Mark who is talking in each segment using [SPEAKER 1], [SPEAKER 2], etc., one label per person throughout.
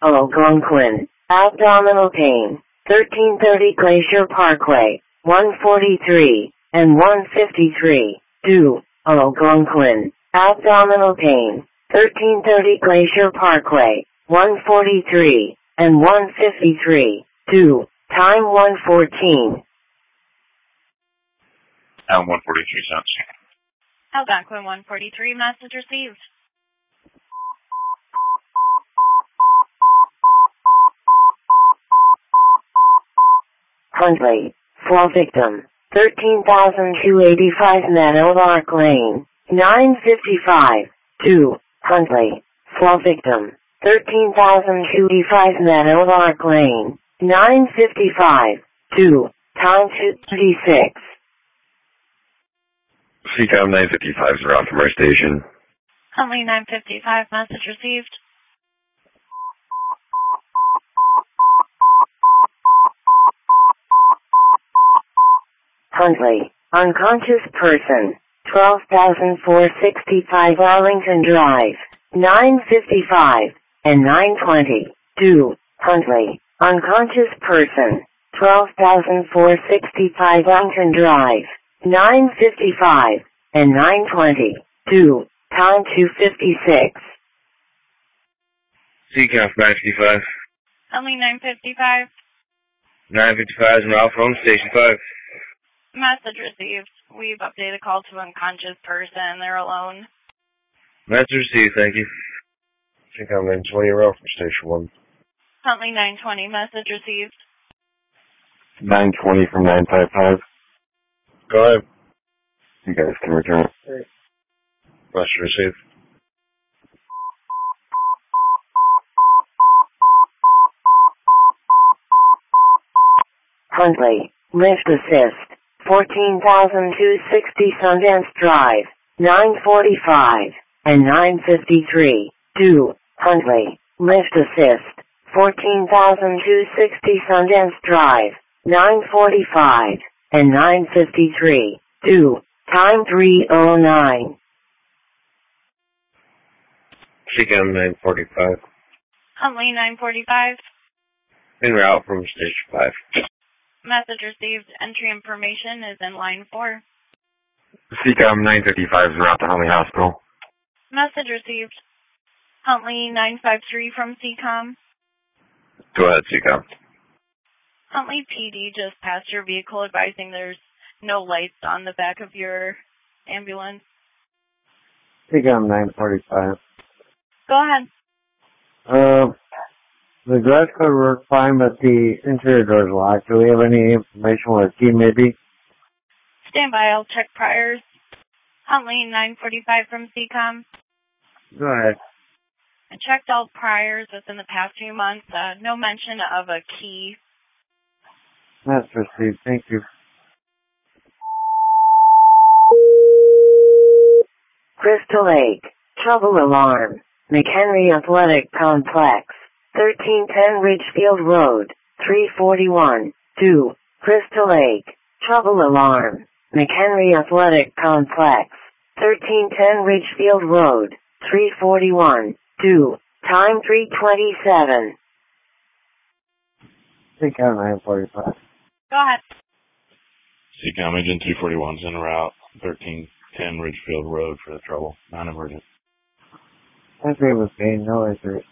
[SPEAKER 1] Algonquin, abdominal pain, 1330 Glacier Parkway, 143, and 153, 2, Algonquin, abdominal pain, 1330 Glacier Parkway, 143, and 153, 2, time 114.
[SPEAKER 2] 143 cents.
[SPEAKER 3] Algonquin 143, message received.
[SPEAKER 1] Huntley, fall victim, 13,285 Meadow Lark Lane, 955, 2, Huntley, fall victim, 13,285 Meadow Lark Lane, 955, 2, time 236.
[SPEAKER 4] CCOM 955 is around from our station.
[SPEAKER 3] Huntley 955, message received.
[SPEAKER 1] Huntley, unconscious person, 12,465 Arlington Drive, 955, and 920, 2, Huntley, unconscious person, 12,465 Arlington Drive, 955, and 920, 2, time 256.
[SPEAKER 4] CCOM 955.
[SPEAKER 3] Huntley 955,
[SPEAKER 4] 955 is Ralph from Station 5.
[SPEAKER 3] message received. We've updated call to unconscious person. They're alone.
[SPEAKER 4] Message received, thank you. CCOM 920 Ralph from Station 1.
[SPEAKER 3] Huntley 920, message received.
[SPEAKER 4] 920 from 955. Go ahead. You guys can return. Message received.
[SPEAKER 1] Huntley, lift assist, 14,260 Sundance Drive, 945, and 953, 2, Huntley, lift assist, 14,260 Sundance Drive, 945, and 953, 2, time 309.
[SPEAKER 4] CCOM 945.
[SPEAKER 3] Huntley 945,
[SPEAKER 4] En route from Station 5.
[SPEAKER 3] message received. Entry information is in line 4.
[SPEAKER 4] CCOM 955 is en route to Huntley Hospital.
[SPEAKER 3] Message received. Huntley 953 from CCOM.
[SPEAKER 4] Go ahead, CCOM.
[SPEAKER 3] Huntley PD just passed your vehicle advising there's no lights on the back of your ambulance.
[SPEAKER 5] CCOM 945.
[SPEAKER 3] Go ahead.
[SPEAKER 5] The garage code worked fine, but the interior door is locked. Do we have any information what a key may be?
[SPEAKER 3] Stand by. I'll check priors. Huntley 945 from CCOM.
[SPEAKER 5] Go ahead.
[SPEAKER 3] I checked all priors within the past few months. No mention of a key.
[SPEAKER 5] That's received. Thank you.
[SPEAKER 1] Crystal Lake, trouble alarm, McHenry Athletic Complex, 1310 Ridgefield Road, 341, 2, Crystal Lake, trouble alarm, McHenry Athletic Complex, 1310 Ridgefield Road, 341, 2, time 327.
[SPEAKER 5] CCOM 945.
[SPEAKER 3] Go ahead.
[SPEAKER 2] CCOM Agent 241 is en route, 1310 Ridgefield Road for the trouble. Non-emergent.
[SPEAKER 5] Entry was gained. No entry.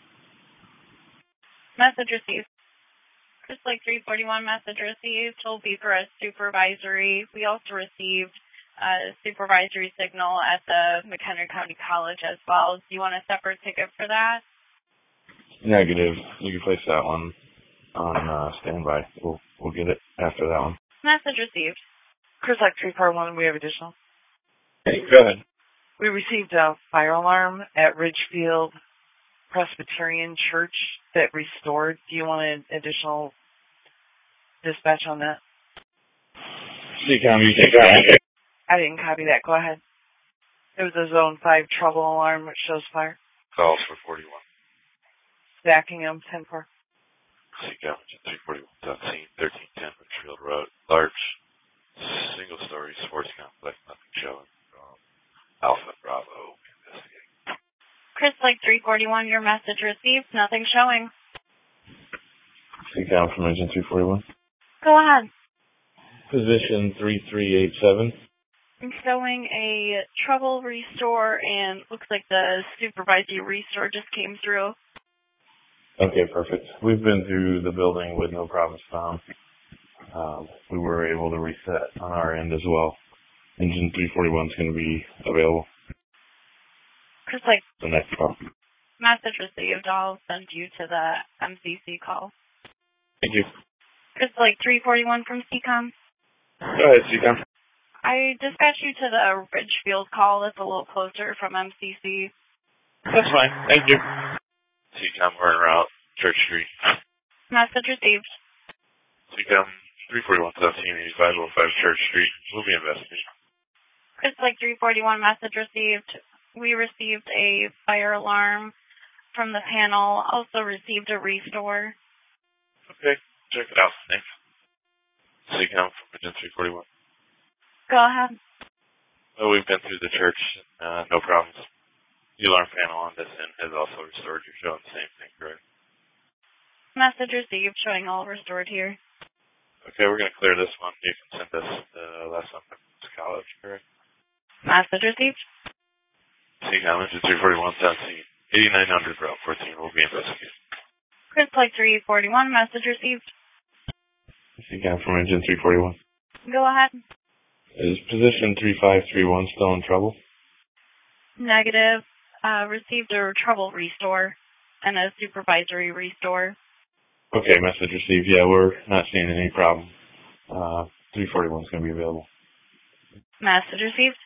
[SPEAKER 3] Message received. Just like 341 message received will be for a supervisory. We also received a supervisory signal at the McHenry County College as well. Do you want a separate ticket for that?
[SPEAKER 2] Negative. You can place that one on standby. We'll get it after that one.
[SPEAKER 3] Message received.
[SPEAKER 6] Chris Lake 341, we have additional.
[SPEAKER 2] Hey, go ahead.
[SPEAKER 6] We received a fire alarm at Ridgefield Presbyterian Church that restored. Do you want an additional dispatch on that?
[SPEAKER 2] CCOM, you take that.
[SPEAKER 6] I didn't copy that. Go ahead. It was a Zone 5 trouble alarm which shows fire.
[SPEAKER 2] Calls for 41.
[SPEAKER 6] Stacking them, 10-4.
[SPEAKER 2] CCOM 241 on scene, 1310 Ridgefield Road. Large, single-story sports complex, nothing showing. Alpha Bravo investigating.
[SPEAKER 3] Chris Lake 341, your message received. Nothing showing.
[SPEAKER 2] Seacom from Engine 341.
[SPEAKER 3] Go ahead.
[SPEAKER 2] Position 3387.
[SPEAKER 3] I'm showing a trouble restore, and looks like the supervisory restore just came through.
[SPEAKER 2] Okay, perfect. We've been through the building with no problems found. We were able to reset on our end as well. Engine 341 is going to be available.
[SPEAKER 3] Chris Lake,
[SPEAKER 2] The next call.
[SPEAKER 3] message received. I'll send you to the MCC call.
[SPEAKER 2] Thank you.
[SPEAKER 3] Chris Lake 341 from CCOM.
[SPEAKER 2] Go ahead, Seacom.
[SPEAKER 3] I dispatched you to the Ridgefield call. It's a little closer from MCC.
[SPEAKER 2] That's fine. Thank you. Seacom, we're en route. Church Street.
[SPEAKER 3] Message received.
[SPEAKER 2] Seacom 341 178505 Church Street. We'll be investigating.
[SPEAKER 3] Chris Lake 341, message received. We received a fire alarm from the panel. Also received a restore.
[SPEAKER 2] Okay, check it out. Thanks. Seacom from Engine 341.
[SPEAKER 3] Go ahead.
[SPEAKER 2] Well, we've been through the church. No problems. The alarm panel on this end has also restored. You're showing the same thing, correct?
[SPEAKER 3] Message received, showing all restored here.
[SPEAKER 2] Okay, we're going to clear this one. You can send us the last one from college, correct?
[SPEAKER 3] Message received.
[SPEAKER 2] Seacom Engine 341 8900 Route 14 will be investigated.
[SPEAKER 3] Chris Lake 341, message received.
[SPEAKER 2] Seacom from Engine 341.
[SPEAKER 3] Go ahead.
[SPEAKER 2] Is position 3531 still in trouble?
[SPEAKER 3] Negative. Received a trouble restore and a supervisory restore.
[SPEAKER 2] Okay, message received. Yeah, we're not seeing any problem. 341 is going to be available.
[SPEAKER 3] Message received.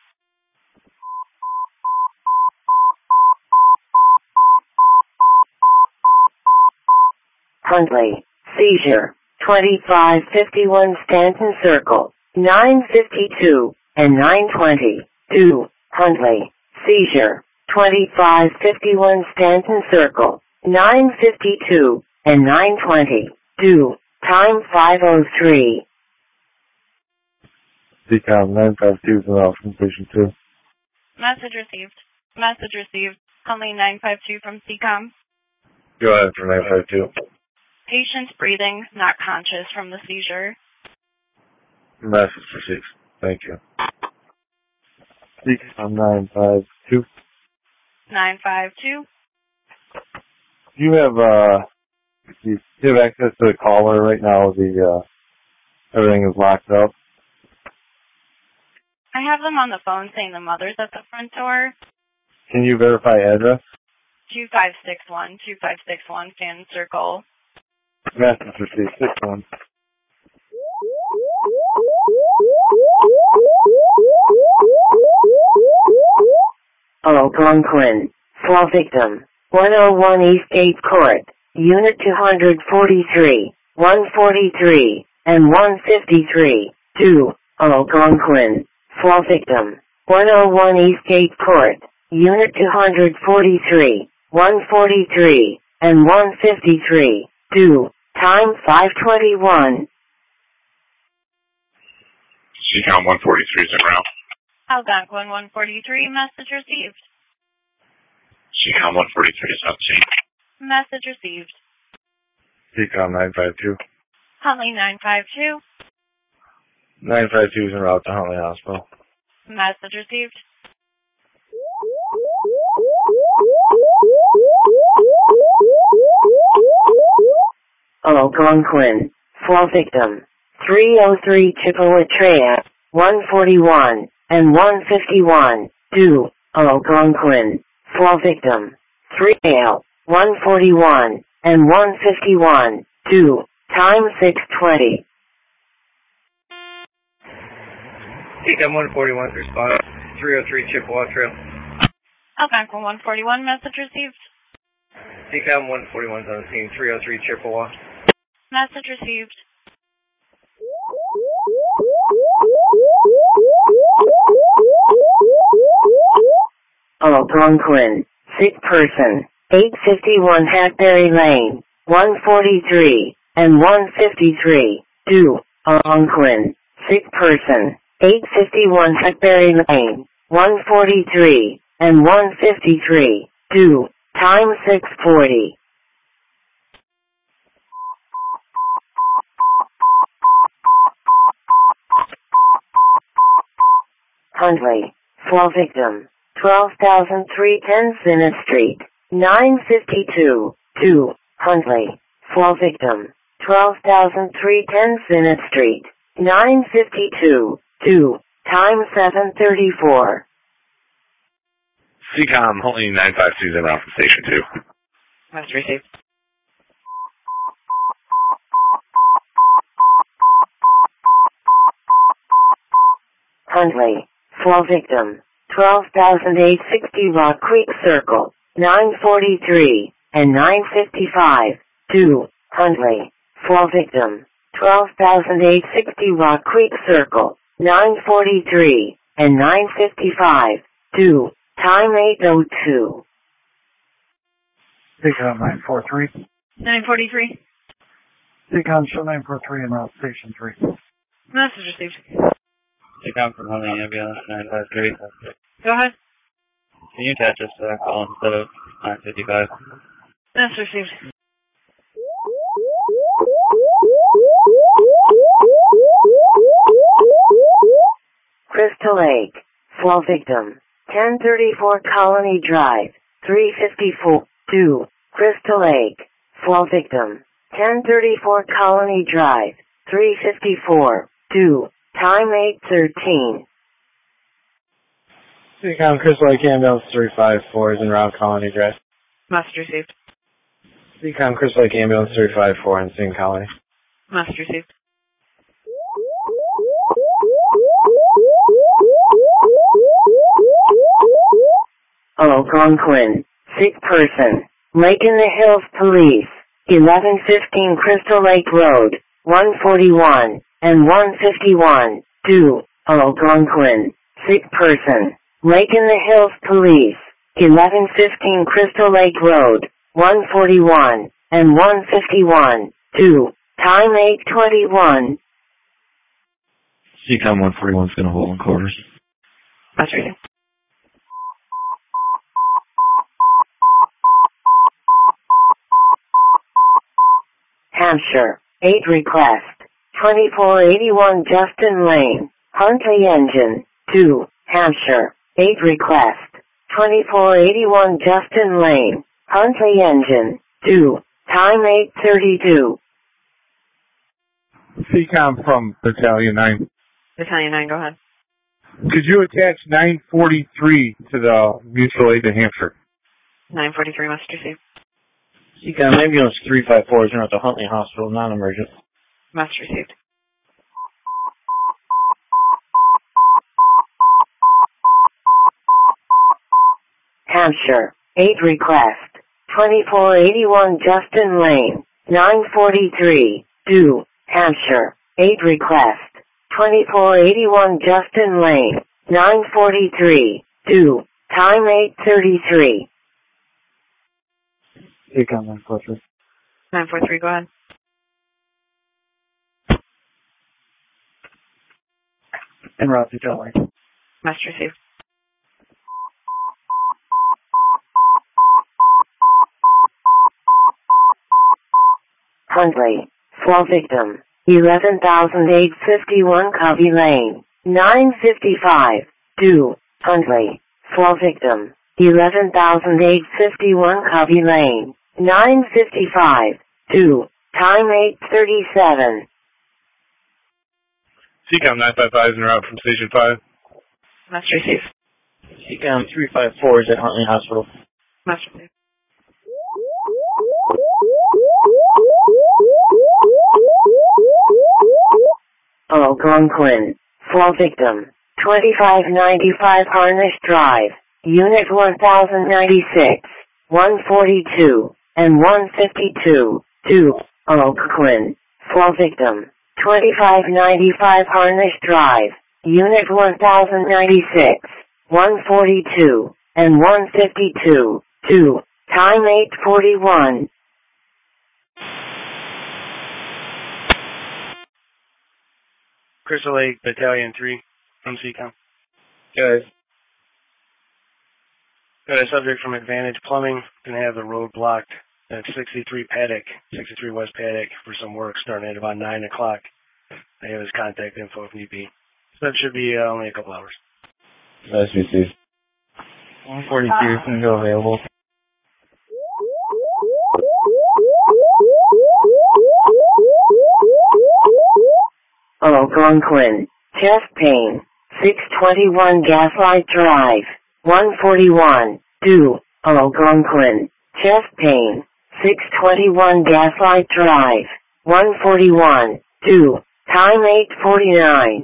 [SPEAKER 1] Huntley, seizure, 2551 Stanton Circle, 952 and 920. 2. Huntley, seizure, 2551 Stanton Circle, 952 and 920. 2. Time 5:03.
[SPEAKER 5] Seacom 952 is off from Station 2.
[SPEAKER 3] Message received. Message received. Huntley 952 from CCOM.
[SPEAKER 4] Go ahead for 952.
[SPEAKER 3] Patient breathing, not conscious from the seizure.
[SPEAKER 4] Message received. Thank you.
[SPEAKER 5] Seacom 952.
[SPEAKER 3] 952.
[SPEAKER 5] Do you have access to the caller right now? Everything is locked up.
[SPEAKER 3] I have them on the phone saying the mother's at the front door.
[SPEAKER 5] Can you verify address?
[SPEAKER 3] 2561 Stanton Circle.
[SPEAKER 5] Message received. 61.
[SPEAKER 1] Algonquin, fall victim, 101 Eastgate Court, Unit 243, 143, and 153. 2. Algonquin, fall victim, 101 Eastgate Court, Unit 243, 143, and 153. 2. Time 5:21.
[SPEAKER 2] Seacom 143 is en route.
[SPEAKER 3] Algonquin 143, message received.
[SPEAKER 2] Seacom 143 is on scene.
[SPEAKER 3] Message received.
[SPEAKER 4] Seacom 952.
[SPEAKER 3] Huntley 952,
[SPEAKER 4] 952 is en route to Huntley Hospital.
[SPEAKER 3] message received.
[SPEAKER 1] Algonquin, fall victim, 303 Chippewa Trail, 141, and 151. 2. Algonquin, fall victim, 3L, 141, and 151. 2. Time 6:20.
[SPEAKER 7] Seacom 141 response, 303 Chippewa Trail.
[SPEAKER 3] Algonquin 141, message received.
[SPEAKER 7] Seacom 141 is on scene, 303 Chippewa.
[SPEAKER 3] Message received.
[SPEAKER 1] Algonquin, sick person, 851 Hackberry Lane, 143, and 153. 2. Algonquin, sick person, 851 Hackberry Lane, 143, and 153. 2, time 6:40. Huntley, fall victim, 12,310 Senate Street, 952, 2, Huntley, fall victim, 12,310 Senate Street, 952, 2, time 7:34.
[SPEAKER 4] CCOM, Huntley 952 in route from Station 2.
[SPEAKER 6] Message received.
[SPEAKER 1] Huntley, fall victim, 12,860 Rock Creek Circle, 943, and 955, 2, Huntley, fall victim, 12,860 Rock Creek Circle, 943, and 955, 2, time 8:02.
[SPEAKER 8] CCOM 943.
[SPEAKER 3] 943.
[SPEAKER 8] CCOM show 943 en route Station 3.
[SPEAKER 3] Message received.
[SPEAKER 9] CCOM from Huntley Ambulance 953.
[SPEAKER 3] Go ahead.
[SPEAKER 9] Can you attach us to that call instead of 955?
[SPEAKER 3] Message received.
[SPEAKER 1] Crystal Lake, fall victim, 1034 Colony Drive, 354, 2, Crystal Lake, fall victim, 1034 Colony Drive, 354, 2, time 8:13.
[SPEAKER 5] CCOM Crystal Lake Ambulance 354 is en route Colony Drive.
[SPEAKER 6] Message received.
[SPEAKER 5] CCOM Crystal Lake Ambulance 354 in Sing Colony.
[SPEAKER 6] Message received.
[SPEAKER 1] Algonquin, sick person, Lake in the Hills Police, 1115 Crystal Lake Road, 141, and 151, 2, Algonquin, sick person, Lake in the Hills Police, 1115 Crystal Lake Road, 141, and 151, 2, time 8:21.
[SPEAKER 4] CCOM 141 is going to hold in quarters.
[SPEAKER 6] Message received.
[SPEAKER 1] Hampshire, 8 request, 2481 Justin Lane, Huntley Engine, 2, Hampshire, 8 request, 2481 Justin Lane, Huntley Engine, 2, time 8:32.
[SPEAKER 8] CCOM from Battalion 9.
[SPEAKER 6] Battalion 9, go ahead.
[SPEAKER 8] Could you attach 943 to the mutual aid to Hampshire?
[SPEAKER 6] 943, message received.
[SPEAKER 5] CCOM Ambulance 354 is en route to Huntley Hospital, non-emergent.
[SPEAKER 6] Message received.
[SPEAKER 1] Hampshire, 8 request, 2481 Justin Lane, 943, 2, Hampshire, 8 request, 2481 Justin Lane, 943, 2, time 8:33.
[SPEAKER 8] CCOM 943.
[SPEAKER 6] 943, go ahead.
[SPEAKER 8] En route to Delaware.
[SPEAKER 6] Message received.
[SPEAKER 1] Huntley, fall victim, 11,851 Covey Lane, 955, 2, Huntley, fall victim, 11,851 Covey Lane, 955, 2, time 8:37.
[SPEAKER 2] CCOM 955 is en route from Station 5.
[SPEAKER 6] Message received.
[SPEAKER 5] CCOM 354 is at Huntley Hospital.
[SPEAKER 6] Message received.
[SPEAKER 1] Algonquin, fall victim, 2595 Harnish Drive, Unit 1096, 142, and 152, 2, Algonquin, fall victim, 2595 Harnish Drive, Unit 1096, 142, and 152, 2, time 8:41.
[SPEAKER 7] Crystal Lake, Battalion 3, from CCOM.
[SPEAKER 5] Guys.
[SPEAKER 10] Got a subject from Advantage Plumbing. Going to have the road blocked at 63 West Paddock for some work starting at about 9 o'clock. I have his contact info if need be. So that should be only a couple hours.
[SPEAKER 5] Nice received.
[SPEAKER 9] 142 can go available.
[SPEAKER 1] Algonquin. Chest pain. 621 Gaslight Drive. 141. Do. Algonquin. Chest pain. 621 Gaslight Drive. 141. Do. Time 8:49.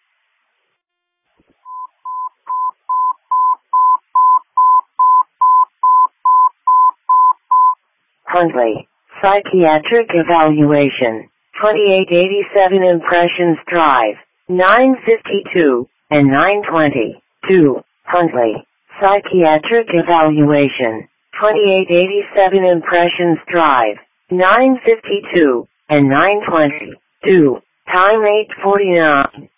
[SPEAKER 1] Huntley. Psychiatric Evaluation. 2887 Impressions Drive. 952 and 920. 2. Huntley. Psychiatric Evaluation. 2887 Impressions Drive. 952 and 920. 2. Time 8:49.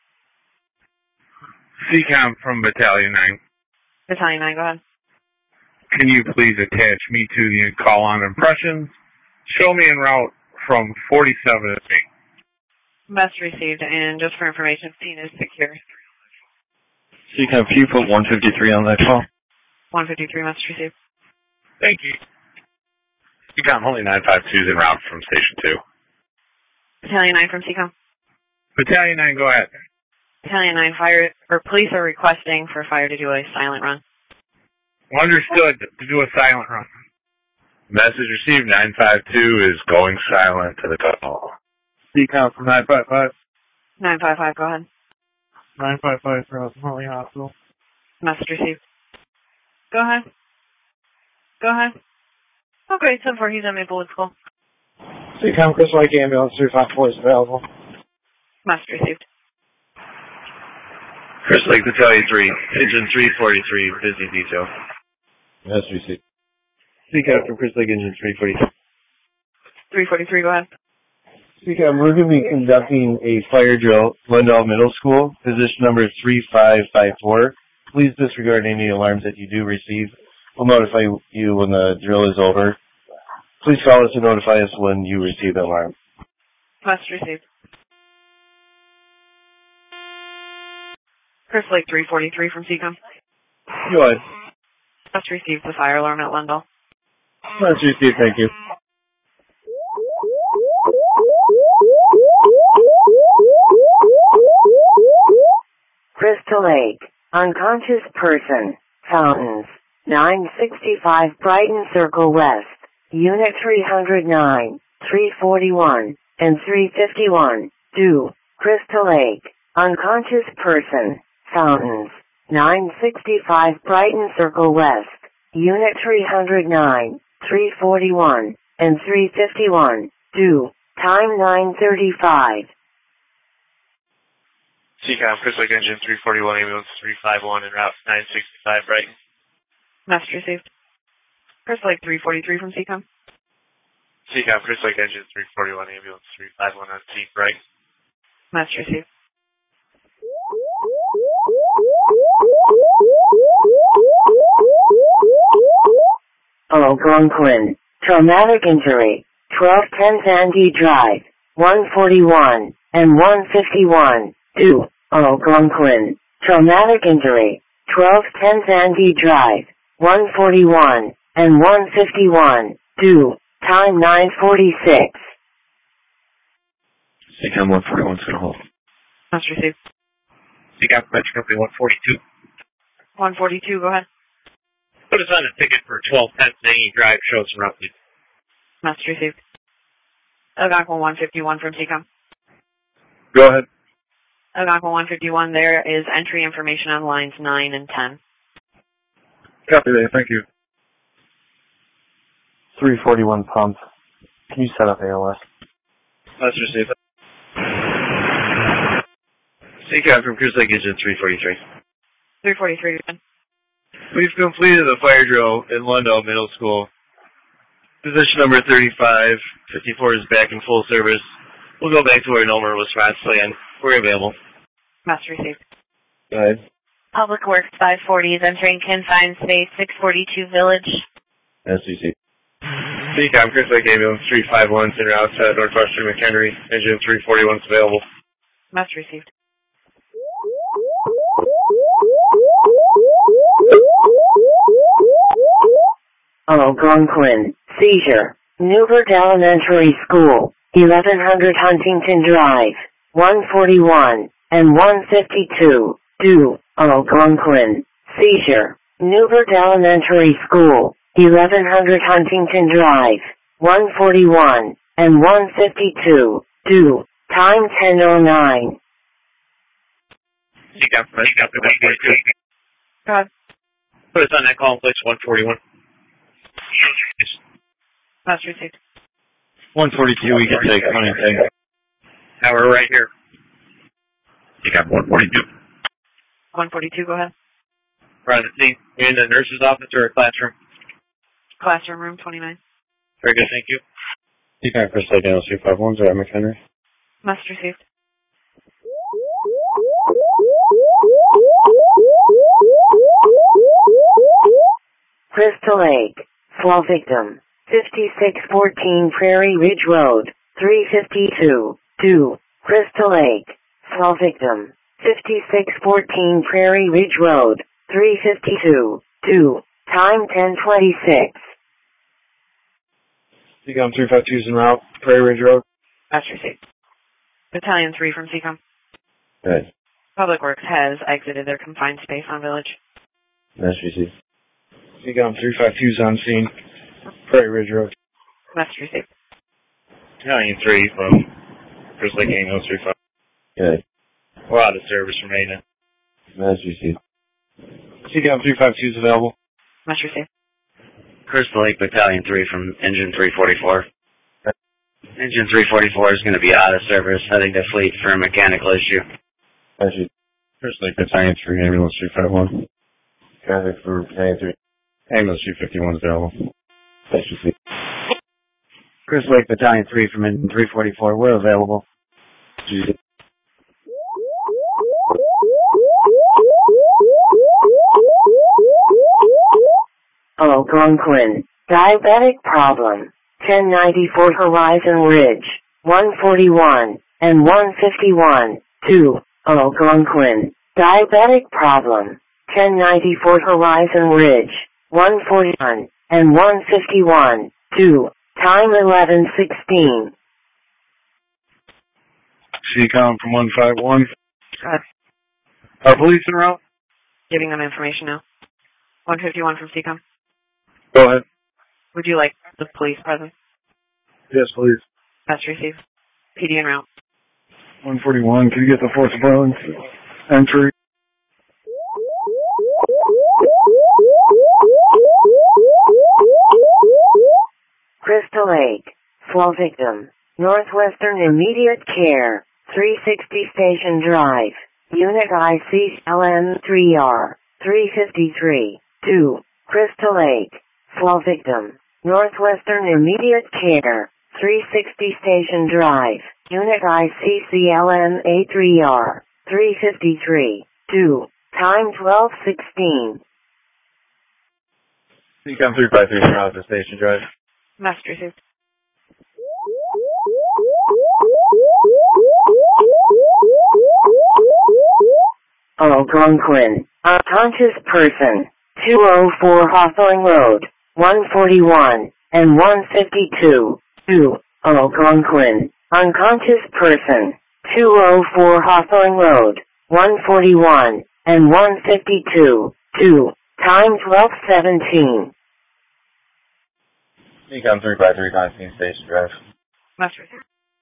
[SPEAKER 8] CCOM from Battalion 9.
[SPEAKER 6] Battalion 9, go ahead.
[SPEAKER 8] Can you please attach me to the call on impressions? Show me en route from 47 to 8.
[SPEAKER 6] Message received, and just for information, scene is secure.
[SPEAKER 9] CCOM, can you put 153 on that call?
[SPEAKER 6] 153, message received.
[SPEAKER 8] Thank you.
[SPEAKER 4] CCOM, only 952 is en route from Station 2.
[SPEAKER 6] Battalion 9 from CCOM.
[SPEAKER 8] Battalion 9, go ahead.
[SPEAKER 6] Battalion 9, police are requesting for fire to do a silent run.
[SPEAKER 8] Understood. To do a silent run.
[SPEAKER 4] Message received, 952 is going silent to the call.
[SPEAKER 8] CCOM from 955.
[SPEAKER 6] 955, go ahead.
[SPEAKER 8] 955 for Huntley Hospital.
[SPEAKER 6] Message received. Go ahead. Go ahead. Okay, so far he's on Maple Wood School.
[SPEAKER 10] CCOM, Chris Lake Ambulance 354 is available.
[SPEAKER 6] Message received.
[SPEAKER 4] Chris Lake Battalion 3, Engine 343, busy detail.
[SPEAKER 5] Message received.
[SPEAKER 9] CCOM from Chris Lake Engine 343.
[SPEAKER 6] 343, go ahead.
[SPEAKER 5] CCOM, we're going to be conducting a fire drill, Glendale Middle School, position number 3554. Please disregard any alarms that you do receive. We'll notify you when the drill is over. Please call us and notify us when you receive the alarm.
[SPEAKER 6] Message received. Chris Lake 343 from CCOM.
[SPEAKER 5] Go ahead.
[SPEAKER 6] Message received the fire alarm at Lendell.
[SPEAKER 5] Message received, thank you.
[SPEAKER 1] Crystal Lake. Unconscious person. Fountains. 965 Brighton Circle West. Unit 309, 341, and 351. Do. Crystal Lake. Unconscious person. Fountains. 965 Brighton Circle West. Unit 309, 341, and 351. Do. Time 9:35.
[SPEAKER 11] CCOM, Chris Lake Engine 341, Ambulance 351, en route 965 Brighton.
[SPEAKER 6] Message received. Chris Lake 343 from CCOM.
[SPEAKER 11] CCOM, Chris Lake Engine 341, Ambulance 351 on T Brighton.
[SPEAKER 6] Message received.
[SPEAKER 1] Algonquin. Traumatic injury. 1210 Sandy Drive. 141 and 151. Do. Algonquin. Traumatic injury. 1210 Sandy Drive. 141 and 151. Do. Time 9:46.
[SPEAKER 9] CCOM 141 is going to hold.
[SPEAKER 6] Message received.
[SPEAKER 11] CCOM, Metro Company 142.
[SPEAKER 6] 142, go ahead.
[SPEAKER 11] Put us on a ticket for 1210 Sandy Drive, shows interrupted.
[SPEAKER 6] Message received. Algonquin 151 from CCOM.
[SPEAKER 5] Go ahead.
[SPEAKER 6] Algonquin 151, there is entry information on lines 9 and 10.
[SPEAKER 5] Copy that, thank you. 341 pump. Can you set up ALS?
[SPEAKER 9] Let's receive it.
[SPEAKER 11] CCOM from Cruz Lake Engine 343.
[SPEAKER 6] 343, again.
[SPEAKER 11] We've completed the fire drill in Lundell Middle School. Position number 3554 is back in full service. We'll go back to our normal response plan. We're available.
[SPEAKER 6] Message received.
[SPEAKER 5] Go ahead.
[SPEAKER 12] Public Works 540 is entering confined space 642 Village.
[SPEAKER 4] SCC.
[SPEAKER 11] CCOM, Chris Lake Ambulance 351, en route to Northwestern McHenry. Engine 341 is available.
[SPEAKER 6] Must received.
[SPEAKER 1] Algonquin. Seizure. Newbert Elementary School. 1100 Huntington Drive. 141 and 152. Due. Algonquin. Seizure. Newbert Elementary School. 1100 Huntington Drive. 141 and 152. Due. Time 10:09.
[SPEAKER 9] CCOM, go ahead. Put us on that call in place 141.
[SPEAKER 6] Must received.
[SPEAKER 5] 142, we can take 20.
[SPEAKER 9] Now we're right here. CCOM 142.
[SPEAKER 6] 142, go ahead.
[SPEAKER 9] We're on the scene. You're in the nurse's office or a classroom?
[SPEAKER 6] Classroom, room 29.
[SPEAKER 9] Very good, thank you.
[SPEAKER 4] CCOM, Chris Lake Ambulance 351, at McHenry.
[SPEAKER 6] Must received.
[SPEAKER 1] Crystal Lake. Fall victim. 5614 Prairie Ridge Road. 352. Due. Crystal Lake. Fall victim. 5614 Prairie Ridge Road. 352. Due. Time 10:26.
[SPEAKER 5] CCOM 352 is en route. Prairie Ridge Road.
[SPEAKER 6] Must received. Battalion 3 from CCOM.
[SPEAKER 4] Good.
[SPEAKER 6] Public Works has exited their confined space on Village.
[SPEAKER 4] SCC.
[SPEAKER 5] CCOM 352 is on scene. Prairie Ridge Road.
[SPEAKER 6] Must received.
[SPEAKER 2] Battalion 3 from Chris Lake Ambulance 35.
[SPEAKER 4] Good.
[SPEAKER 2] We're out of service from maintenance.
[SPEAKER 4] SCC.
[SPEAKER 5] CCOM 352 is available.
[SPEAKER 6] Must received.
[SPEAKER 13] Crystal Lake Battalion 3 from Engine 344. Engine 344 is going to be out of service, heading to Fleet for a mechanical issue.
[SPEAKER 4] SCC. Chris Lake Battalion 3, Ambulance 351. Traffic for Battalion 3. Ambulance 351 is available. SCC.
[SPEAKER 13] Chris Lake Battalion 3 from Engine 344, we're available.
[SPEAKER 4] SCC.
[SPEAKER 1] Algonquin. Diabetic problem. 1094 Horizon Ridge. 141 and 151. 2. Algonquin. Diabetic problem. 1094 Horizon Ridge. 141 and 151. 2. Time 11:16.
[SPEAKER 5] CCOM from 151.
[SPEAKER 6] Good.
[SPEAKER 5] Are police en route?
[SPEAKER 6] Giving them information now. 151 from CCOM.
[SPEAKER 5] Go ahead.
[SPEAKER 6] Would you like the police present?
[SPEAKER 5] Yes, please.
[SPEAKER 6] Must received. PD en route.
[SPEAKER 5] 141, can you get the force of violence entry?
[SPEAKER 1] Crystal Lake. Fall victim. Northwestern Immediate Care. 360 Station Drive. Unit IC LM3R. 353. 2. Crystal Lake. Fall victim. Northwestern Immediate Care. 360 Station Drive. Unit ICCLM A3R. 353. 2. Time 12:16.
[SPEAKER 4] CCOM 353 en route to Station Drive.
[SPEAKER 6] Must received.
[SPEAKER 1] Algonquin. Unconscious person. 204 Hawthorne Road. 141 and 152. 2. Algonquin. Unconscious person. 204 Hawthorne Road. 141 and 152. 2. Time 12:17.
[SPEAKER 4] CCOM 353 on scene, Station Drive.
[SPEAKER 6] Must received.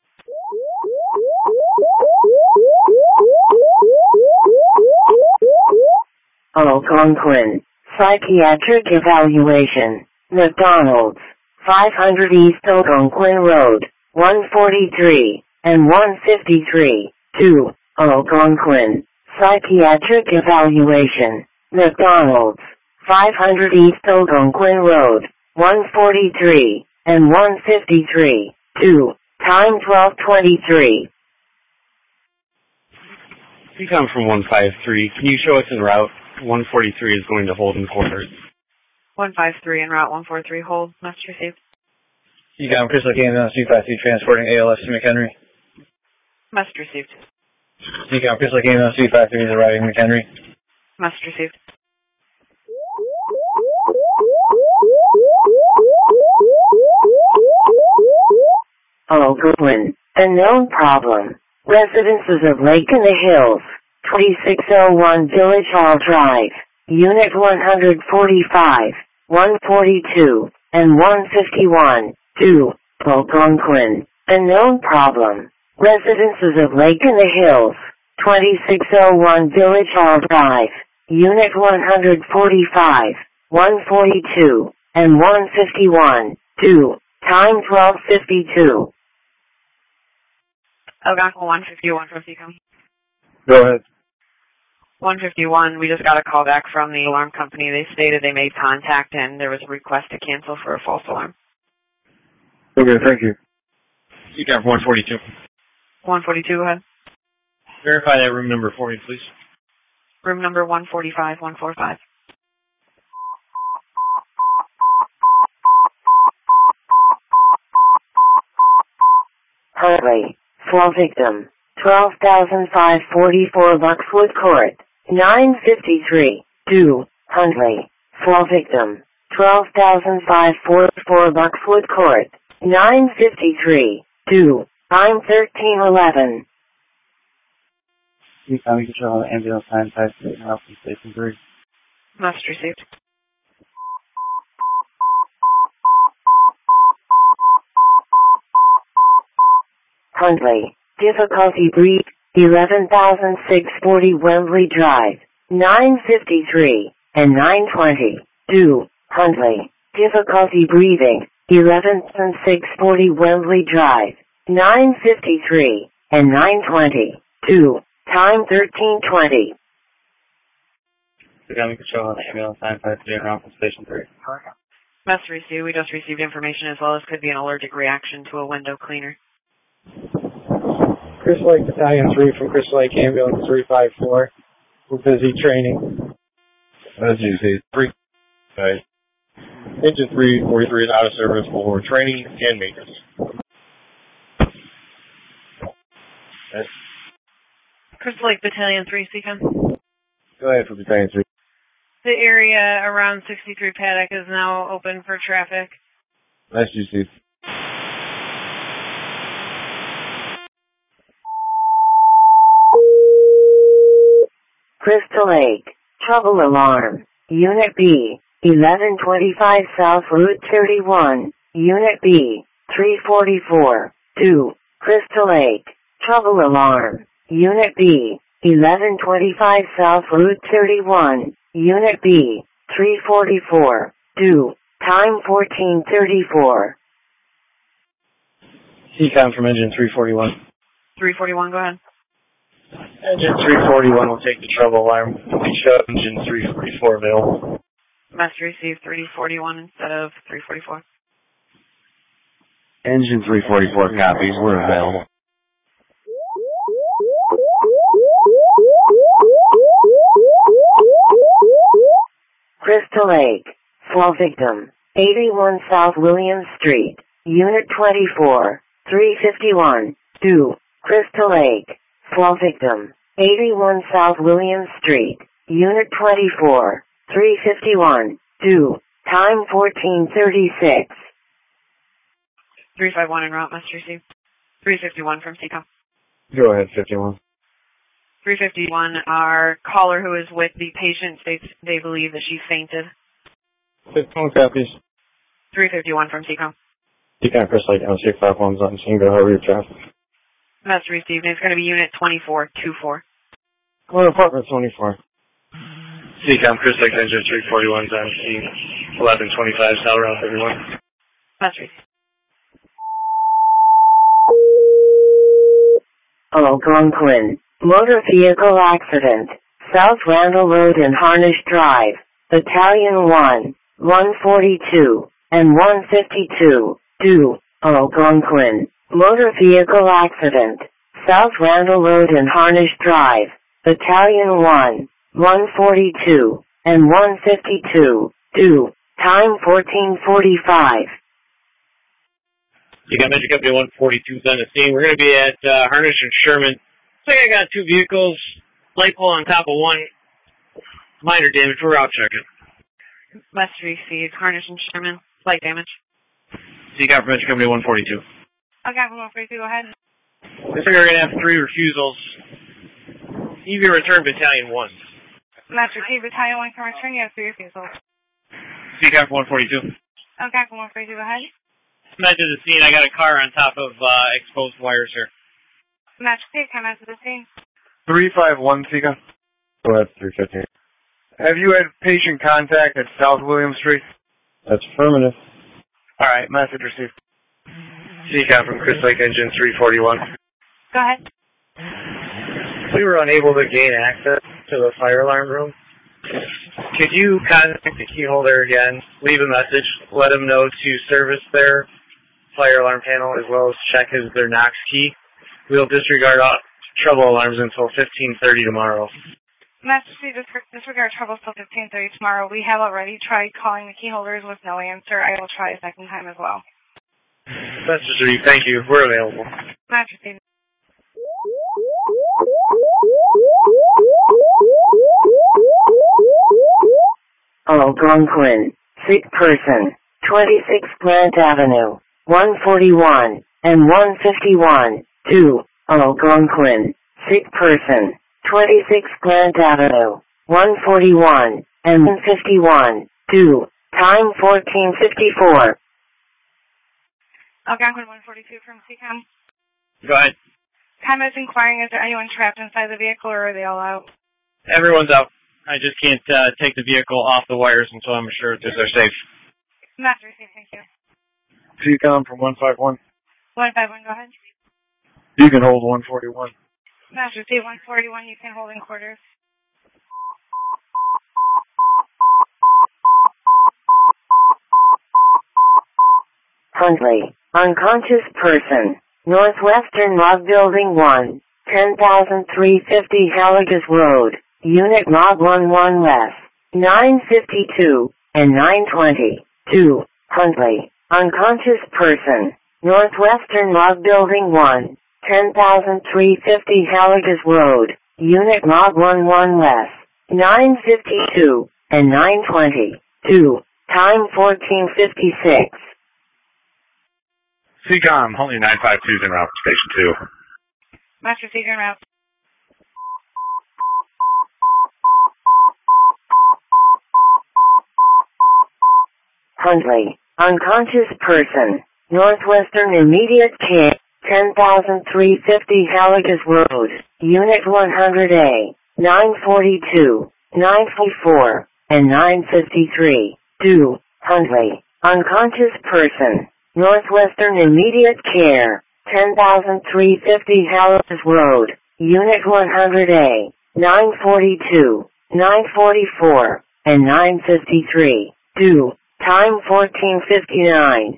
[SPEAKER 1] Algonquin. Psychiatric evaluation. McDonald's. 500 East Algonquin Road. 143 and 153. 2. Algonquin. Psychiatric evaluation. McDonald's. 500 East Algonquin Road. 143 and 153. 2. Time 12:23.
[SPEAKER 5] CCOM from 153, can you show us en route
[SPEAKER 4] 143 is going to Holden Quarters.
[SPEAKER 6] 153 en route 143, hold. Message received.
[SPEAKER 14] Ecom Chris Lake Ambulance 253 transporting ALF to McHenry.
[SPEAKER 6] Message received.
[SPEAKER 14] Ecom Chris Lake Ambulance 253 is arriving McHenry.
[SPEAKER 6] Message received.
[SPEAKER 1] Oh, Goodwin. A known problem. Residences of Lake in the Hills, 2601 Village Hall Drive, Unit 145, 142, and 151, 2, Algonquin. A known problem. Residences of Lake in the Hills, 2601 Village Hall Drive, Unit 145, 142, and 151, 2, time 12:52.
[SPEAKER 6] Algonquin 151 from Seacom.
[SPEAKER 14] Go ahead.
[SPEAKER 6] 151, we just got a call back from the alarm company. They stated they made contact and there was a request to cancel for a false alarm.
[SPEAKER 14] Okay, thank you.
[SPEAKER 4] Ecom 142.
[SPEAKER 6] 142, go ahead.
[SPEAKER 14] Verify that room number for me, please.
[SPEAKER 6] Room number 145, 145.
[SPEAKER 1] Huntley. Fall victim. 12,544 Buckswood Court. 953. 2. Huntley. Fall victim. 12,544 Buckswood Court. 953. 2. Time 1311.
[SPEAKER 14] County Control, ambulance 953, and from Station 3.
[SPEAKER 6] Message received.
[SPEAKER 1] Huntley. Difficulty breach. 11,640 Wembley Drive. 953 and 920. 2. Huntley. Difficulty breathing. 11,640 Wembley Drive. 953 and 920. 2. Time 1320.
[SPEAKER 14] County Control, ambulance 953, and from Station 3.
[SPEAKER 6] Message received. We just received information as well as could be an allergic reaction to a window cleaner.
[SPEAKER 14] Chris Lake Battalion 3 from Chris Lake Ambulance 354. We're busy training.
[SPEAKER 4] As you see, 3. Okay. Engine 343 is out of service for training and maintenance. Okay.
[SPEAKER 3] Chris Lake Battalion 3, Seacom.
[SPEAKER 4] Go ahead for Battalion 3.
[SPEAKER 3] The area around 63 Paddock is now open for traffic.
[SPEAKER 4] Nice to see.
[SPEAKER 1] Crystal Lake. Trouble alarm. Unit B. 1125 South Route 31. Unit B. 344. 2. Crystal Lake. Trouble alarm. Unit B. 1125 South Route 31. Unit B. 344. 2. Time 1434.
[SPEAKER 14] Seacom from Engine 341.
[SPEAKER 6] 341, go ahead.
[SPEAKER 14] Engine 341 will take the trouble alarm. We show Engine 344 available.
[SPEAKER 6] Message received 341 instead of 344.
[SPEAKER 13] Engine 344 copies. We're available.
[SPEAKER 1] Crystal Lake. Fall victim. 81 South Williams Street. Unit 24. 351. 2. Crystal Lake. Fall victim. 81 South Williams Street. Unit 24. 351. 2. Time 1436.
[SPEAKER 6] 351 en route, message received. 351 from Seacom.
[SPEAKER 4] Go ahead, 51.
[SPEAKER 6] 351, our caller who is with the patient states they believe that she fainted.
[SPEAKER 4] 51 copies.
[SPEAKER 6] 351 from Seacom.
[SPEAKER 4] Seacom Chris Lake, MC 51's on scene. Go ahead with your traffic.
[SPEAKER 6] Message received. It's going to be Unit 2424.
[SPEAKER 4] Go to apartment 24.
[SPEAKER 14] Seacom Chris Lake Engine 341's on scene. 1125 South Route 31.
[SPEAKER 6] Message received.
[SPEAKER 1] Algonquin. Motor vehicle accident. South Randall Road and Harnish Drive. Battalion 1, 142, and 152. 2. Algonquin. Motor vehicle accident. South Randall Road and Harnish Drive. Battalion 1, 142, and 152, due. Time 14:45.
[SPEAKER 9] You got Metro Company 142 on the scene. We're going to be at Harnish and Sherman. Looks like I got two vehicles, light pole on top of one, minor damage. We're out checking.
[SPEAKER 12] Must receive Harnish and Sherman, slight damage.
[SPEAKER 14] So you got Metro Company 142.
[SPEAKER 3] Okay, 142, go ahead.
[SPEAKER 14] Looks like we're going to have 3 refusals. EV return Battalion 1.
[SPEAKER 3] Metro T, Battalion 1 can return. You have 3 refusals.
[SPEAKER 14] CCAP 142.
[SPEAKER 3] Okay, 142, go ahead.
[SPEAKER 9] Met to the scene. I got a car on top of exposed wires here.
[SPEAKER 3] Metro T, come out to the scene.
[SPEAKER 11] 351, Seacom.
[SPEAKER 4] Go ahead, 350.
[SPEAKER 11] Have you had patient contact at South William Street?
[SPEAKER 4] That's affirmative.
[SPEAKER 11] All right, message received. Seacom from Chris Lake Engine 341.
[SPEAKER 3] Go ahead.
[SPEAKER 7] We were unable to gain access to the fire alarm room. Could you contact the key holder again, leave a message, let them know to service their fire alarm panel as well as check their Knox key? We'll disregard all trouble alarms until 15:30 tomorrow.
[SPEAKER 3] Master C, disregard troubles till 15:30 tomorrow. We have already tried calling the key holders with no answer. I will try a second time as well.
[SPEAKER 7] Message received. Thank you. We're available.
[SPEAKER 3] Master C.
[SPEAKER 1] Algonquin, sick person, 26 Grant Avenue, 141, and 151, 2, Algonquin, sick person, 26 Grant Avenue, 141, and 151, 2, time 14:54.
[SPEAKER 3] Algonquin 142 from CCOM.
[SPEAKER 9] Go ahead.
[SPEAKER 3] Combat is inquiring, is there anyone trapped inside the vehicle or are they all out?
[SPEAKER 9] Everyone's out. I just can't take the vehicle off the wires until I'm assured that they're safe.
[SPEAKER 3] Master C, thank you.
[SPEAKER 11] Seacom from 151.
[SPEAKER 3] 151, go ahead.
[SPEAKER 11] You can hold 141.
[SPEAKER 3] Master C, 141, you can hold in quarters.
[SPEAKER 1] Huntley, unconscious person, Northwestern Log Building 1, 10,350 Halligus Road, Unit Log 11 West, 952, and 920, 2, Huntley, unconscious person, Northwestern Log Building 1, 10,350 Halligus Road, Unit Log 11 West, 952, and 920, 2, time 14:56.
[SPEAKER 8] CCOM, Huntley 952 is en route for Station 2.
[SPEAKER 3] Master C, you're en route.
[SPEAKER 1] Huntley, unconscious person, Northwestern Immediate Care, 10,350 Halligus Road, Unit 100A, 942, 944, and 953, 2, Huntley, unconscious person, Northwestern Immediate Care, 10,350 Halligus Road, Unit 100A, 942, 944, and 953, 2, time 14:59.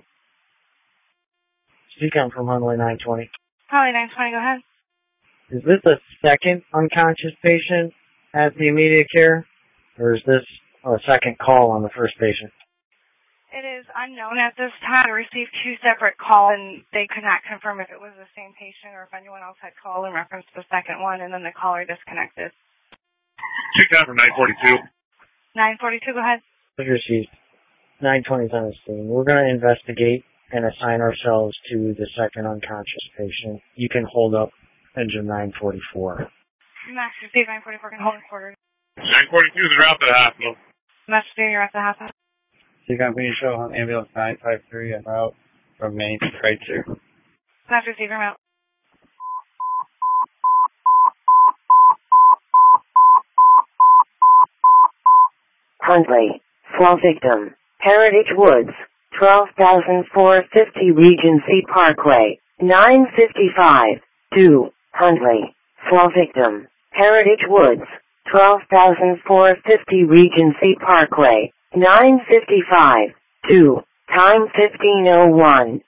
[SPEAKER 15] CCOM from Huntley 920.
[SPEAKER 3] Huntley 920, go ahead.
[SPEAKER 15] Is this a second unconscious patient at the immediate care? Or is this a second call on the first patient?
[SPEAKER 3] It is unknown at this time. I received 2 separate calls, and they could not confirm if it was the same patient or if anyone else had called in reference to the second one, and then the caller disconnected.
[SPEAKER 8] CCOM from 942.
[SPEAKER 3] 942, go ahead.
[SPEAKER 15] Received. 920's on the scene. We're going to investigate and assign ourselves to the second unconscious patient. You can hold up engine 944.
[SPEAKER 3] Master C, 944 can hold in quarters.
[SPEAKER 8] 942 is around the hospital.
[SPEAKER 3] Master C, you're at the hospital.
[SPEAKER 16] CCOM, can you show on ambulance 953 en route from Maine to Kreitzer?
[SPEAKER 3] Master C, from out.
[SPEAKER 1] Huntley, fall victim, Heritage Woods, 12,450 Regency Parkway, 955, 2, Huntley, fall victim, Heritage Woods, 12,450 Regency Parkway, 955, 2, time 15:01.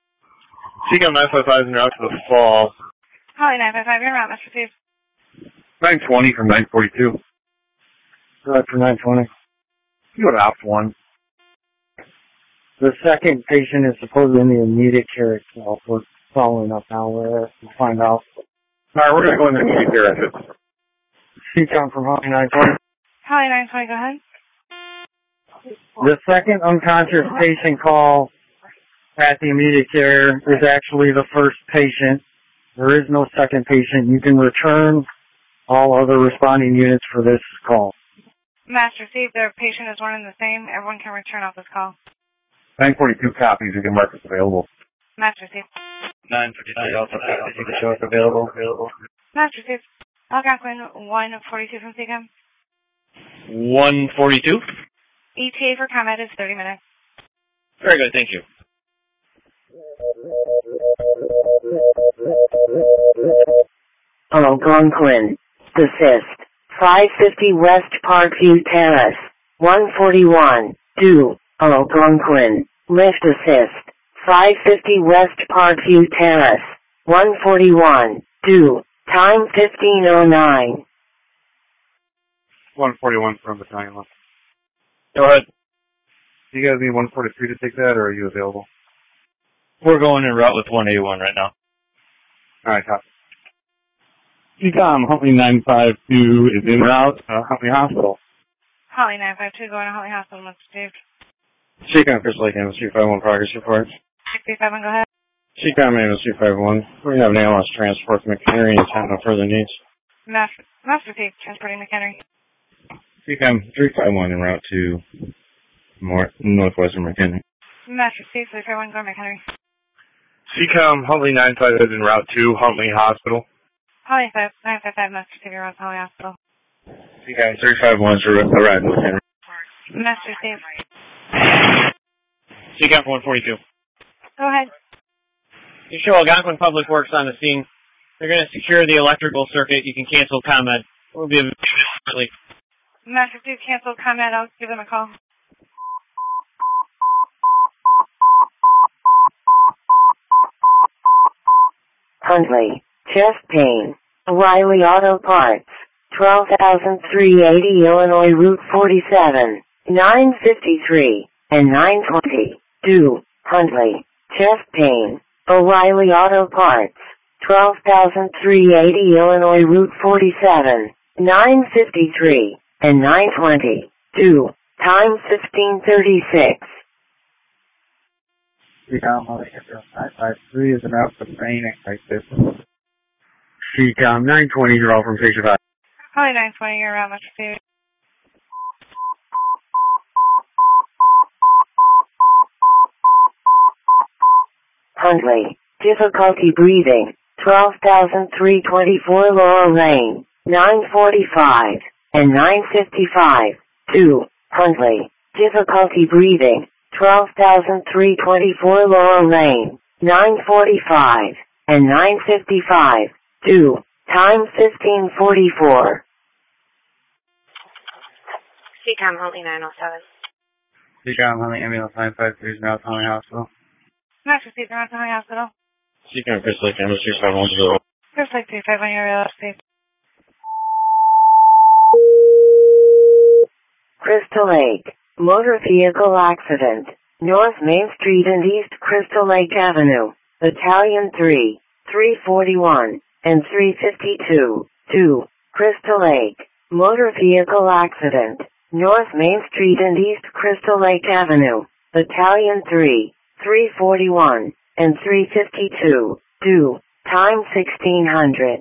[SPEAKER 11] CCOM 955 is en route to the fall.
[SPEAKER 3] Holly 955, you're out, Mr. Steve.
[SPEAKER 8] 920 from 942.
[SPEAKER 15] Go ahead for 920.
[SPEAKER 8] You go to opt 1.
[SPEAKER 15] The second patient is supposedly in the immediate care itself. We're following up now. We'll find out.
[SPEAKER 8] Alright, we're going to go in the immediate care exit.
[SPEAKER 15] CCOM from Holly 920.
[SPEAKER 3] Holly 920, go ahead.
[SPEAKER 15] The second unconscious patient call at the immediate care is actually the first patient. There is no second patient. You can return all other responding units for this call.
[SPEAKER 3] Master, see if their patient is one and the same. Everyone can return off this call.
[SPEAKER 8] 942 copies. You can mark us available.
[SPEAKER 3] Master, see.
[SPEAKER 16] 953 also copies. You can show us available.
[SPEAKER 3] Master, see. Algonquin 142 from CCOM.
[SPEAKER 7] 142?
[SPEAKER 3] ETA for comment is 30 minutes.
[SPEAKER 7] Very good, thank you.
[SPEAKER 1] Algonquin. Desist. 550 West Parkview Terrace. 141. Do. Algonquin. Lift assist. 550 West Parkview Terrace. 141. Do. Time 15:09.
[SPEAKER 8] 141 from Battalion 1.
[SPEAKER 7] Go ahead.
[SPEAKER 8] Do you guys need 143 to take that, or are you available?
[SPEAKER 16] We're going en route with 181 right now.
[SPEAKER 8] Alright, copy.
[SPEAKER 4] CCOM, Huntley 952 is en route, Huntley Hospital.
[SPEAKER 3] Holly 952 going to Holly Hospital, Mr. Steve.
[SPEAKER 4] CCOM, Chris Lake, Ambulance 351, progress report.
[SPEAKER 3] 637, go ahead.
[SPEAKER 4] CCOM, Ambulance 351, we're going to have an ambulance transport to McHenry and have no further needs.
[SPEAKER 3] Master Steve, transporting McHenry.
[SPEAKER 4] CCOM 351 en route to northwestern McHenry.
[SPEAKER 3] Master Steve, 351 going to McHenry.
[SPEAKER 14] CCOM, Huntley 95 is en route to Huntley Hospital.
[SPEAKER 3] Holly 955, Master Steve, you're on Holly Hospital.
[SPEAKER 4] CCOM 351 is arriving with McHenry.
[SPEAKER 3] Master Steve.
[SPEAKER 7] CCOM 142.
[SPEAKER 3] Go ahead.
[SPEAKER 7] You show Algonquin Public Works on the scene. They're going to secure the electrical circuit. You can cancel comment. We'll be shortly.
[SPEAKER 3] Master Steve, cancel comment. I'll give them a call.
[SPEAKER 1] Huntley. Chest pain. O'Reilly Auto Parts. 12,380 Illinois Route 47. 953 and 920. Do. Huntley. Chest pain. O'Reilly Auto Parts. 12,380 Illinois Route 47. 953 and 920. Do. Time 15:36.
[SPEAKER 16] CCOM, Holly 953 is en route to main exit.
[SPEAKER 4] CCOM 920, you're all from Station 5.
[SPEAKER 3] Holly 920, you're around, Mr. Steve.
[SPEAKER 1] Huntley. Difficulty breathing. 12,324 Laurel Lane. 945 and 955. 2. Huntley. Difficulty breathing. 12,324 Laurel Lane. 945 and 955. 2. Time 15:44.
[SPEAKER 12] CCOM, Huntley 907.
[SPEAKER 16] CCOM, Huntley Ambulance 953 is en route to Huntley Hospital.
[SPEAKER 3] Master Steve, you're on Holly Hospital.
[SPEAKER 4] CCOM, Chris Lake, Ambulance 351,
[SPEAKER 3] Chris Lake 351, you're real, Steve.
[SPEAKER 1] Crystal Lake. Motor vehicle accident. North Main Street and East Crystal Lake Avenue. Battalion 3, 341, and 352. 2. Crystal Lake. Motor vehicle accident. North Main Street and East Crystal Lake Avenue. Battalion 3, 341, and 352. Do. Time 1600.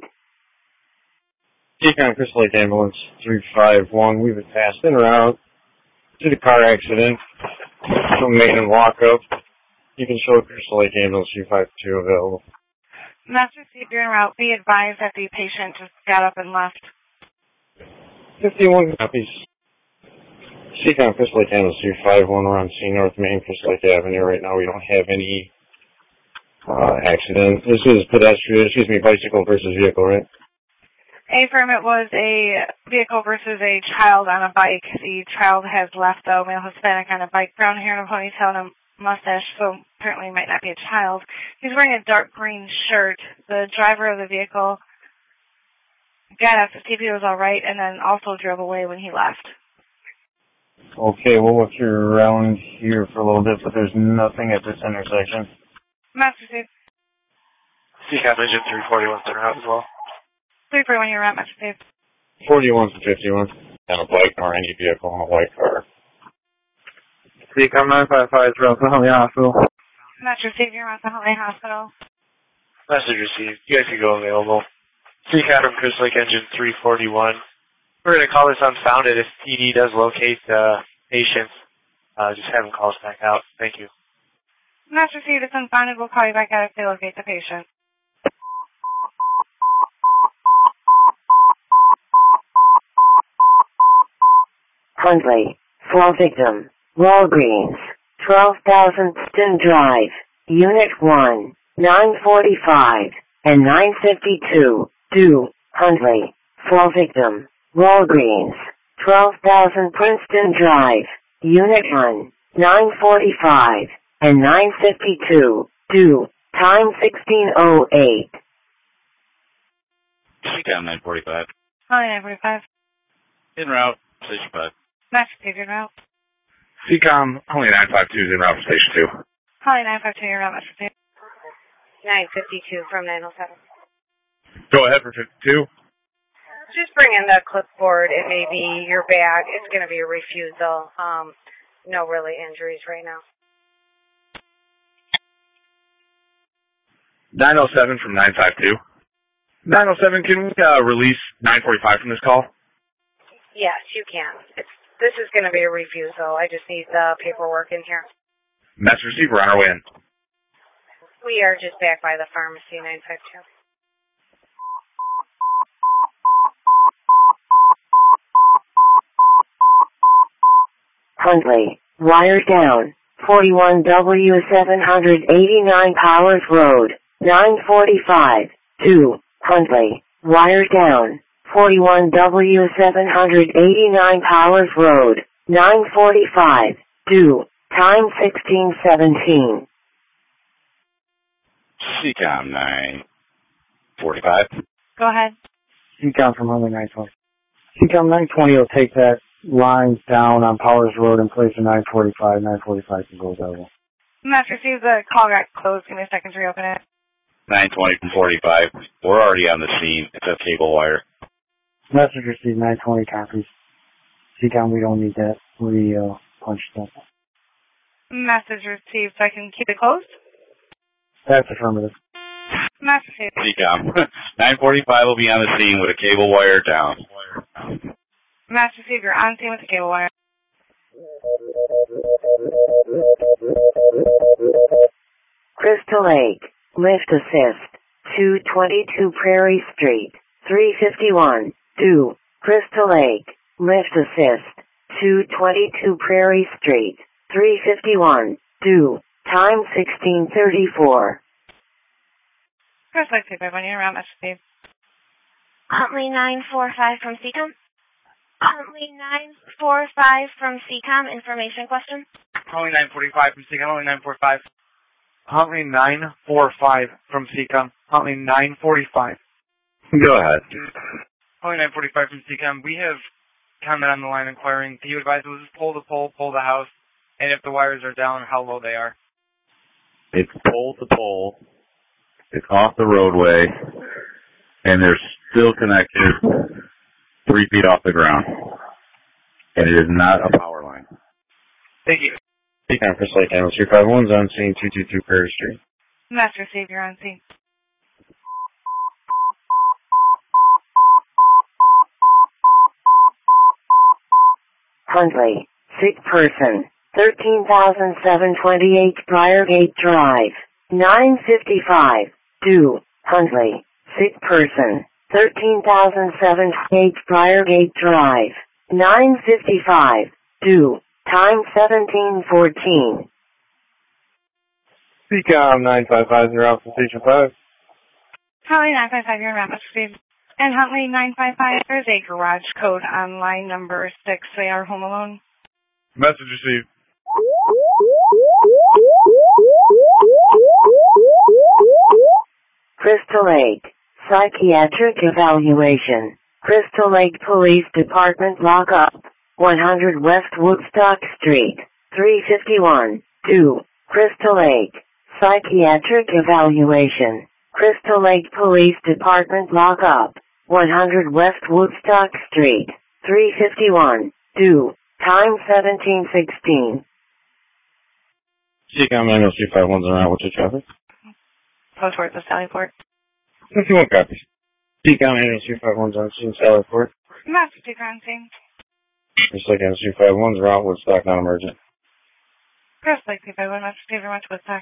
[SPEAKER 4] CCOM, Chris Lake, Ambulance 351, we've been passed en route to the car accident from Main walk-up. You can show Crystal Lake Ambulance 352 available.
[SPEAKER 3] Master Steve, you're en route. Be advised that the patient just got up and left.
[SPEAKER 4] 51 copies. CCOM, Crystal Lake Ambulance 351, we're on C North Main, Crystal Lake Avenue right now. We don't have any accident. This is bicycle versus vehicle, right?
[SPEAKER 3] Affirm, it was a vehicle versus a child on a bike. The child has left, though, male Hispanic on a bike, brown hair and a ponytail and a mustache, so apparently might not be a child. He's wearing a dark green shirt. The driver of the vehicle
[SPEAKER 17] Got asked if TP was alright and then also drove away when he left.
[SPEAKER 4] Okay, we'll look around here for a little bit, but there's nothing at this intersection.
[SPEAKER 17] Master Steve.
[SPEAKER 14] CCAP engine 341's in route as well.
[SPEAKER 17] 341, you're right, Master Steve.
[SPEAKER 4] 41 to 51. On a bike or any vehicle on a white car.
[SPEAKER 7] CCAP 955 throughout the Huntley Hospital.
[SPEAKER 17] Master Steve, you're at the Huntley Hospital.
[SPEAKER 14] Message received. You guys can go available. CCAP from Crystal Lake engine 341. We're going to call this unfounded. If PD does locate the patient, just have them call us back out. Thank you.
[SPEAKER 17] Master Steve, it's unfounded. We'll call you back out if they locate the patient.
[SPEAKER 1] Huntley, fall victim, Walgreens, 12,000 Ston Drive, Unit 1, 945, and 952, due, Huntley, fall victim, Walgreens, 12,000 Princeton Drive, Unit 1, 945, and 952, due, time 16:08.
[SPEAKER 18] CCAP 945.
[SPEAKER 17] Hi, 945.
[SPEAKER 18] En route, Station 5.
[SPEAKER 17] Master Steve, you're out.
[SPEAKER 8] CCOM, only 952 is en route for Station 2.
[SPEAKER 17] Hi, 952, you're out, Master Steve.
[SPEAKER 12] 952 from 907.
[SPEAKER 8] Go ahead for 52.
[SPEAKER 12] Just bring in the clipboard. It may be your bag. It's going to be a refusal. No really injuries right now.
[SPEAKER 8] 907 from 952. 907, can we release 945 from this call?
[SPEAKER 12] Yes, you can. This is going to be a refusal. I just need the paperwork in here.
[SPEAKER 8] Message received. We're on our way in.
[SPEAKER 12] We are just back by the pharmacy, 952.
[SPEAKER 1] Huntley, wire down, 41W789 Powers Road, 945, 2, Huntley, wire down, 41W789 Powers Road, 945, 2, time 16:17.
[SPEAKER 18] CCOM 945.
[SPEAKER 17] Go ahead.
[SPEAKER 15] CCOM from Huntley 920. CCOM 920 will take that line down on Powers Road and place a 945. 945 can go available.
[SPEAKER 17] Master Steve, the call got closed. Give me a second to reopen it.
[SPEAKER 18] 920 from 45. We're already on the scene. It's a cable wire.
[SPEAKER 15] Message received 920 copies. CCOM, we don't need that. We punched that.
[SPEAKER 17] Message received, so I can keep it closed?
[SPEAKER 15] That's affirmative.
[SPEAKER 17] Master Steve.
[SPEAKER 18] CCOM 945 will be on the scene with a cable wire down.
[SPEAKER 17] Master Steve, you're on scene with the cable wire.
[SPEAKER 1] Crystal Lake, lift assist, 222 Prairie Street, 351, 2, Crystal Lake, lift assist, 222 Prairie Street, 351, 2, time 16:34.
[SPEAKER 17] Crystal Lake, 351, you're around, Master Steve.
[SPEAKER 12] Huntley 945 from CCOM. Huntley 945 from CCOM. Information question.
[SPEAKER 7] Huntley 945 from CCOM. Huntley 945. Huntley 945 from CCOM. Huntley 945.
[SPEAKER 18] Go ahead.
[SPEAKER 7] Huntley 945 from CCOM. We have comment on the line inquiring. Can you advise us to pull the pole, pull the house, and if the wires are down, how low they are?
[SPEAKER 18] It's pole to pole. It's off the roadway, and they're still connected 3 feet off the ground. And it is not a power line.
[SPEAKER 7] Thank you.
[SPEAKER 4] CCOM Crystal Lake Ambulance 351's on scene 222 Prairie Street.
[SPEAKER 17] Master Steve, you're on scene.
[SPEAKER 1] Huntley, sick person, 13,728 Briargate Drive, 955, 2, Huntley, sick person, 13,728 Briargate Drive, 955, 2, time 17:14.
[SPEAKER 4] CCOM 955, you're out from Station 5.
[SPEAKER 17] Huntley 955, you're around, Master Steve. And Huntley 955, there's a garage code on line number 6. They are home alone.
[SPEAKER 8] Message received.
[SPEAKER 1] Crystal Lake, psychiatric evaluation. Crystal Lake Police Department lockup. 100 West Woodstock Street, 351, 2, Crystal Lake. Psychiatric evaluation. Crystal Lake Police Department lockup. 100 West Woodstock Street, 351, 2, time 17:16.
[SPEAKER 4] CCOM manual 351's around. What's your traffic?
[SPEAKER 17] Post towards the Sallyport.
[SPEAKER 4] 51 copies. CCOM manual 351's on scene, Sallyport.
[SPEAKER 17] Master 2 crime scene.
[SPEAKER 4] Just like manual 351's around Woodstock, non-emergent.
[SPEAKER 17] Chris Lake 351, Master 2 very much Woodstock.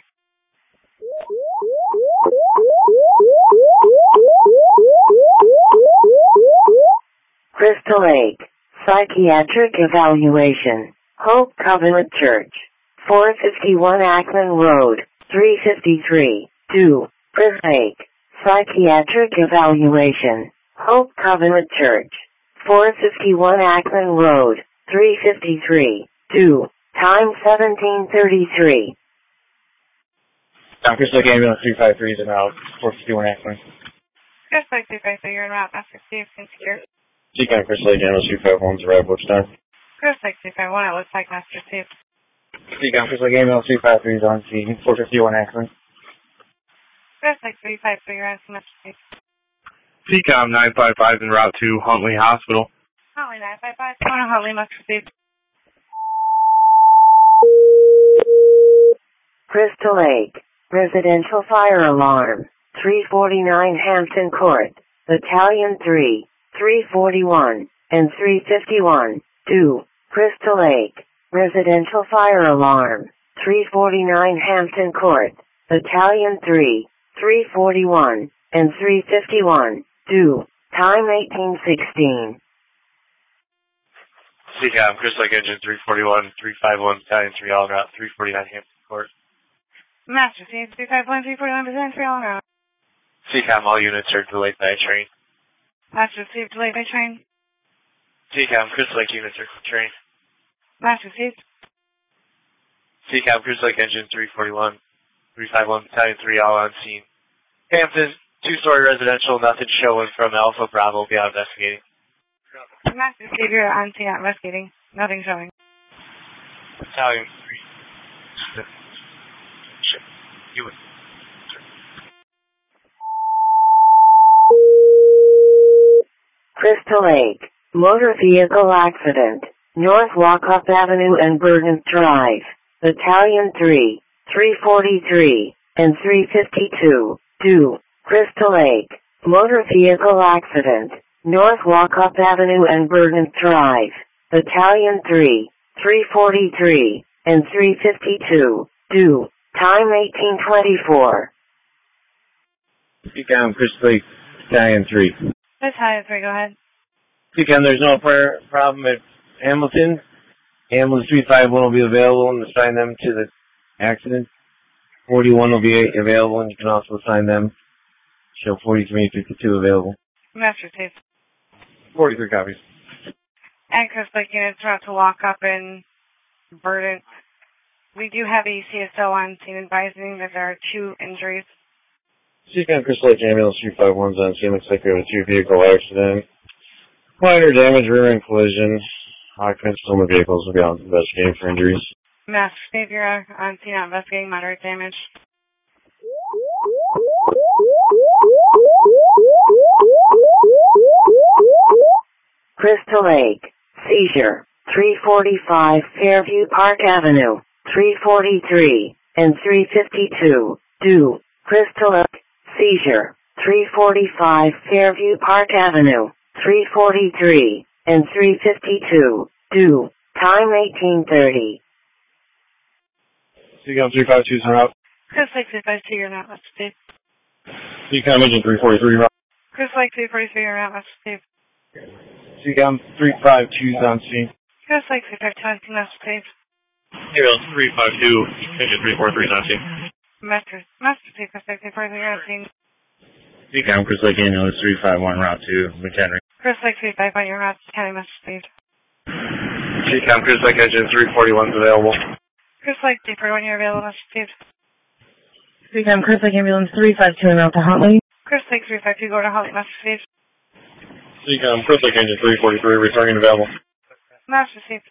[SPEAKER 1] Crystal Lake. Psychiatric evaluation. Hope Covenant Church. 451 Ackman Road, 353, 2, Crystal Lake. Psychiatric evaluation. Hope Covenant Church. 451 Ackman Road, 353, 2, time 17:33.
[SPEAKER 4] Crystal Lake ambulance 353 is about 451 Ackman.
[SPEAKER 17] Chris Lake 353, you're in route, Master 2, secure.
[SPEAKER 4] CCOM Crystal Lake ambulance 351's arrived Woodstock.
[SPEAKER 17] Chris Lake 351 at Woodstock, Master 2.
[SPEAKER 4] CCOM Crystal Lake ambulance 353 is on scene, 451 Ackman.
[SPEAKER 17] Chris Lake 353, you're on scene, Master 2.
[SPEAKER 8] CCOM 955 en route to Huntley Hospital.
[SPEAKER 17] Huntley 955, going to Huntley, Master 2.
[SPEAKER 1] Crystal Lake. Residential fire alarm. 349 Hampton Court. Battalion 3, 341, and 351, 2, Crystal Lake. Residential fire alarm. 349 Hampton Court. Battalion 3, 341, and 351, 2, time 18:16.
[SPEAKER 14] CCOM, Crystal Lake Engine 341, 351, Battalion 3, all route 349 Hampton Court.
[SPEAKER 17] Master 2, 351, 341, Battalion 3, all route.
[SPEAKER 14] CCOM, all units are delayed by a train.
[SPEAKER 17] Master 2, delayed by train.
[SPEAKER 14] CCOM, Crystal Lake units are train.
[SPEAKER 17] Master 2.
[SPEAKER 14] CCOM, Crystal Lake Engine 341, 351, Battalion 3, all on scene. Hampton, 2-story residential, nothing showing from Alpha Bravo, be out investigating.
[SPEAKER 17] Master 2, you're on scene not investigating. Nothing showing.
[SPEAKER 14] Battalion 3. You
[SPEAKER 1] Crystal Lake. Motor vehicle accident. North Walkup Avenue and Burden Drive. Battalion 3, 343, and 352, 2, Crystal Lake. Motor vehicle accident. North Walkup Avenue and Burden Drive. Battalion 3, 343, and 352, 2, time 18:24.
[SPEAKER 4] CCOM Crystal Lake Battalion 3.
[SPEAKER 17] Battalion 3, go ahead.
[SPEAKER 4] CCOM, there's no problem at Hamilton. Ambulance 351 will be available and assign them to the accident. 41 will be available and you can also assign them. Show 43 and 52 available.
[SPEAKER 17] Master 2.
[SPEAKER 4] 43 copies.
[SPEAKER 17] And Crystal Lake units are out to walk up in Burden. We do have a CSO on scene advising that there are 2 injuries.
[SPEAKER 4] CCOM Crystal Lake ambulance 351's on scene. Looks like we have a 2-vehicle accident. Minor damage, rear end collision. Occupants still in the vehicles will be out investigating for injuries.
[SPEAKER 17] Master Savior on scene not investigating moderate damage.
[SPEAKER 1] Crystal Lake. Seizure. 345 Fairview Park Avenue. 343 and 352. 2. Crystal Lake. Seizure. 345 Fairview Park Avenue. 343 and 352. 2. Time 18:30.
[SPEAKER 4] CCOM 352's en route.
[SPEAKER 17] Crystal Lake 352, you're not Master 2.
[SPEAKER 4] CCOM Engine 343 route.
[SPEAKER 17] Crystal Lake 343, you're not Master 2.
[SPEAKER 4] CCOM 352's on scene.
[SPEAKER 17] Crystal Lake 352 on scene, Master 2.
[SPEAKER 8] Ambulance 352, Engine 343 is on scene.
[SPEAKER 17] Master 2, Crystal Lake 343, you're on scene.
[SPEAKER 18] CCOM Crystal Lake ambulance 351 route to McHenry.
[SPEAKER 17] Crystal Lake 351, you're route to County, Master 2.
[SPEAKER 14] CCOM Crystal Lake Engine 341 is available.
[SPEAKER 17] Crystal Lake 341, you're available, Master 2.
[SPEAKER 19] CCOM Crystal Lake ambulance 352 en route to Huntley.
[SPEAKER 17] Chris Lake 352, go to Holly, Massachusetts.
[SPEAKER 19] Seacom, Chris Lake Engine 343, returning available.
[SPEAKER 17] Massachusetts.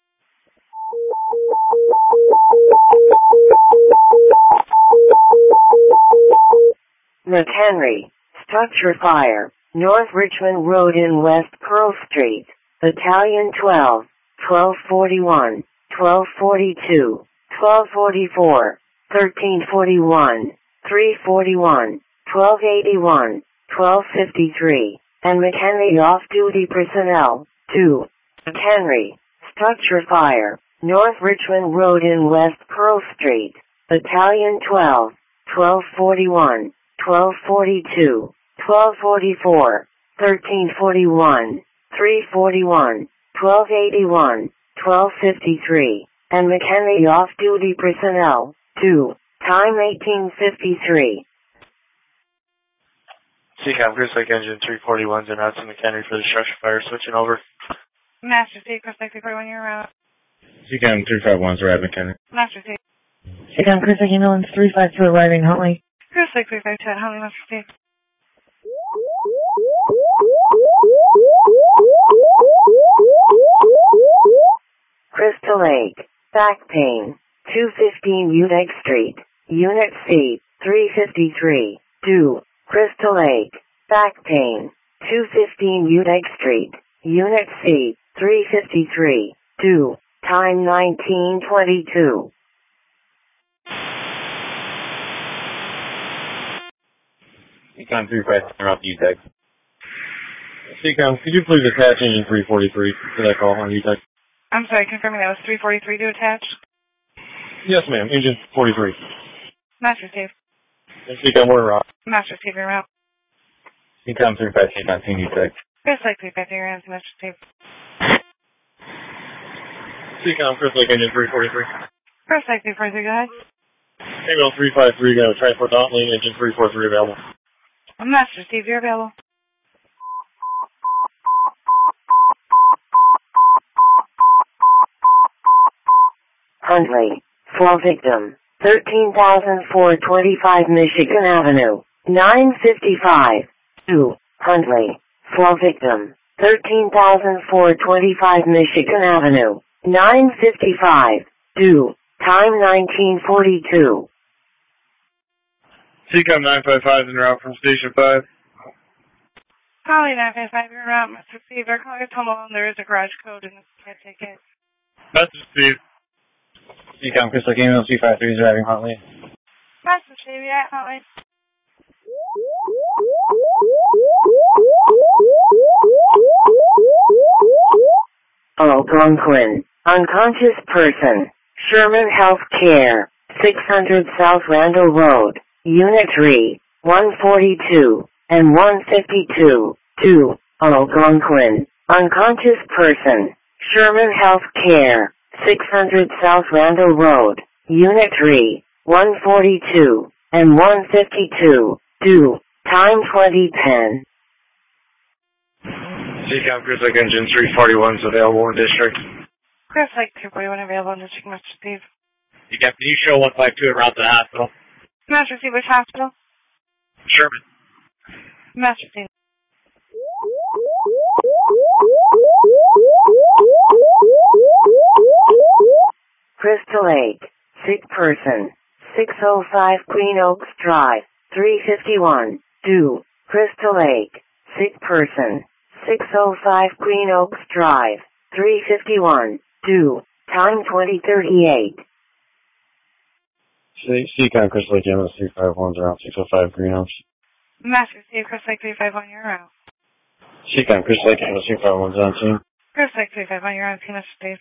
[SPEAKER 1] McHenry, structure fire, North Richmond Road in West Pearl Street, Battalion 12, 1241, 1242, 1244, 1341, 341, 1281, 1253, and McHenry off-duty personnel, 2. McHenry, structure fire, North Richmond Road in West Pearl Street, Battalion 12, 1241, 1242, 1244, 1341, 341, 1281, 1253, and McHenry off-duty personnel, 2. Time 1853.
[SPEAKER 14] Seacom, Chris Lake Engine 341's en route to McHenry for the structure fire. Switching over.
[SPEAKER 17] Massachusetts, Chris Lake 341, you're out.
[SPEAKER 5] Seacom 351's arriving, Kenny.
[SPEAKER 17] Massachusetts.
[SPEAKER 20] Seacom, Chris Lake Ambulance 352 arriving, Huntley.
[SPEAKER 17] Chris Lake 352 at Huntley, Massachusetts.
[SPEAKER 1] Crystal Lake, back pain, 215 Udex Street, Unit C, 353, 2. Crystal Lake, back pain, 215 Udex Street, Unit C, 353, 2. Time 1922.
[SPEAKER 5] Seacom 352, you're off UTEC.
[SPEAKER 19] Seacom, could you please attach engine 343 to that call on UTEC?
[SPEAKER 17] I'm sorry, confirming that was 343 to attach?
[SPEAKER 19] Yes, ma'am. Engine 43.
[SPEAKER 17] Master Steve.
[SPEAKER 19] Seacom, we're out.
[SPEAKER 17] Master Steve, you're out.
[SPEAKER 5] Seacom 352, 19 UTEC.
[SPEAKER 17] Chris Lake 352, you're out. Master Steve.
[SPEAKER 19] Seacom, Chris Lake Engine 343.
[SPEAKER 17] Chris Lake 343, go ahead.
[SPEAKER 19] Email 353, got a transport Huntley, engine 343 available.
[SPEAKER 17] Master Steve, you're available.
[SPEAKER 1] Huntley, fall victim, 13,425 Michigan Avenue, 955, 2. Huntley, fall victim, 13,425 Michigan Avenue, 955, 2. Time 1942.
[SPEAKER 8] Seacom 955 en route from Station 5.
[SPEAKER 17] Holly 955, you're out. Master Steve, our caller told me there is a garage code in the ticket.
[SPEAKER 8] Message Steve.
[SPEAKER 5] Seacom, Chris Lake Ambulance 353 is arriving, Huntley.
[SPEAKER 17] Master Steve, yeah, Huntley.
[SPEAKER 1] Algonquin, unconscious person, Sherman Health Care, 600 South Randall Road, Unit 3, 142, and 152, 2. Algonquin, unconscious person, Sherman Health Care, 600 South Randall Road, Unit 3, 142, and 152, 2. Time 2010.
[SPEAKER 14] Seacom, Chris Lake Engine 341's available in district.
[SPEAKER 17] Chris Lake 341 available in district. Master Steve.
[SPEAKER 9] Seacom, can you show 152 en route to the hospital?
[SPEAKER 17] Master Steve, which hospital?
[SPEAKER 9] Sherman.
[SPEAKER 17] Master Steve.
[SPEAKER 1] Crystal Lake, sick person, 605 Queen Oaks Drive, 351, 2. Crystal Lake, sick person, 605 Queen Oaks Drive, 351, 2. Time 2038.
[SPEAKER 5] Seacom, Chris Lake Ambulance 351's around 605 Green Oaks.
[SPEAKER 17] Master Steve, Chris Lake 351, you're out.
[SPEAKER 5] Seacom, Chris Lake Ambulance 351's on scene.
[SPEAKER 17] Chris Lake 351, you're on scene. Master Steve.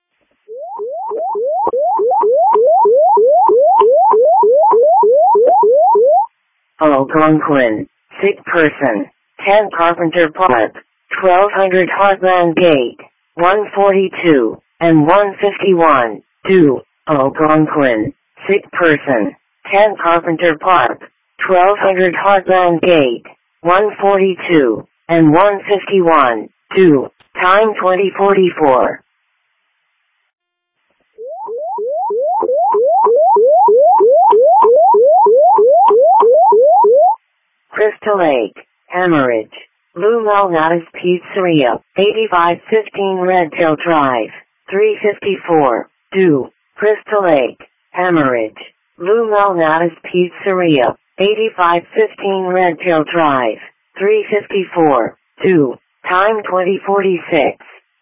[SPEAKER 1] Algonquin, sick person, 10 Carpenter Park, 1200 Heartland Gate, 142, and 151, 2. Algonquin, sick person, 10 Carpenter Park, 1200 Heartland Gate, 142, and 151, 2. Time 2044. Crystal Lake, hemorrhage. Lou Malnati's Pizzeria, 8515 Redtail Drive, 354, due. Crystal Lake, hemorrhage. Lou Malnati's Pizzeria, 8515 Redtail Drive, 354, due. Time 2046.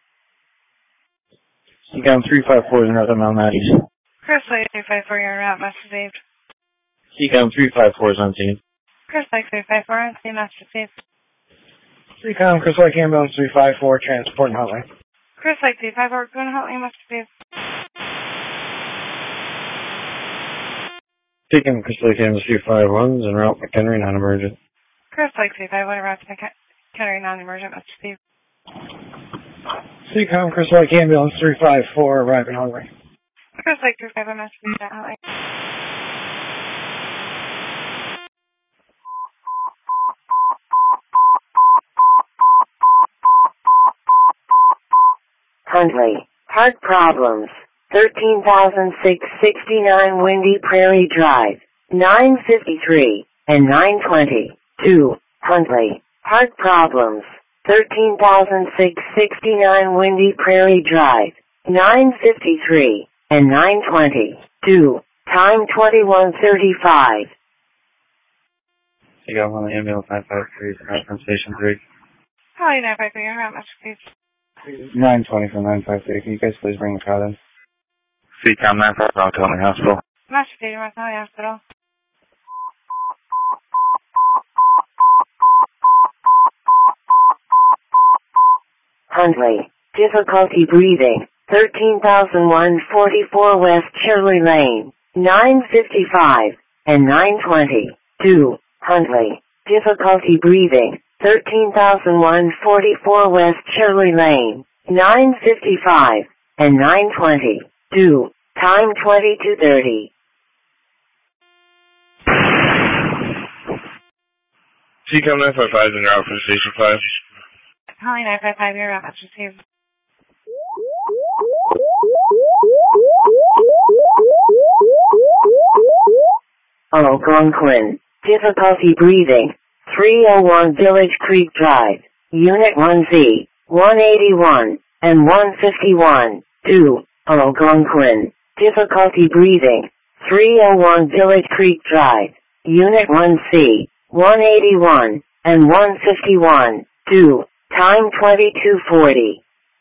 [SPEAKER 15] Seacom 354 is north of Malnati's.
[SPEAKER 17] Chris Lake 354, your route must be saved.
[SPEAKER 5] Seacom 354 is on scene.
[SPEAKER 17] Chris Lake 354, on scene must be saved.
[SPEAKER 10] Seacom, Chris Lake Ambulance 354, transporting Huntley.
[SPEAKER 17] Chris Lake 354, going to Huntley must be saved.
[SPEAKER 4] Seacom, Chris Lake Ambulance 351 is en route McHenry, non-emergent.
[SPEAKER 17] Chris Lake 351, route to McHenry, non-emergent must be saved.
[SPEAKER 10] Seacom, Chris Lake Ambulance 354, arriving Huntley.
[SPEAKER 17] Chris Lake 351 must be saved at Huntley.
[SPEAKER 1] Huntley, heart problems. 13,669 Windy Prairie Drive, 953 and 920. 2. Huntley, heart problems. 13,669 Windy Prairie Drive, 953 and 920. 2. Time 21:35.
[SPEAKER 16] You got one ambulance 953 from Station 3.
[SPEAKER 17] Holly 953, your route must be saved.
[SPEAKER 16] 920 from 953. Can you guys please bring the crowd in?
[SPEAKER 18] Seacom 955 to Huntley Hospital.
[SPEAKER 17] Must be saved, Huntley Hospital.
[SPEAKER 1] Huntley, difficulty breathing. 13,144 West Shirley Lane, 955 and 920. 2. Huntley, difficulty breathing. 13,144 West Shirley Lane, 955 and 920. 2. Time 22:30.
[SPEAKER 8] Seacom 955 is en route for Station 5.
[SPEAKER 17] Holly 955, your route must be saved.
[SPEAKER 1] Algonquin, difficulty breathing. 301 Village Creek Drive, Unit 1Z, 181 and 151. 2. Algonquin, difficulty breathing. 301 Village Creek Drive, Unit 1C, 181 and 151. 2. Time 22:40.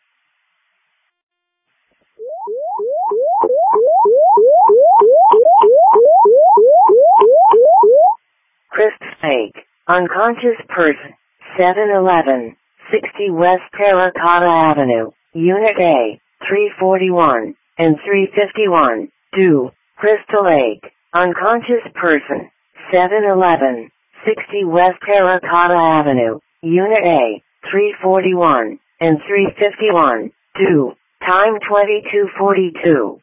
[SPEAKER 1] Chris Lake, unconscious person, 711, 60 West Terracotta Avenue, Unit A, 341 and 351. 2. Crystal Lake, unconscious person, 711, 60 West Terracotta Avenue, Unit A, 341 and 351. 2. Time 22:42.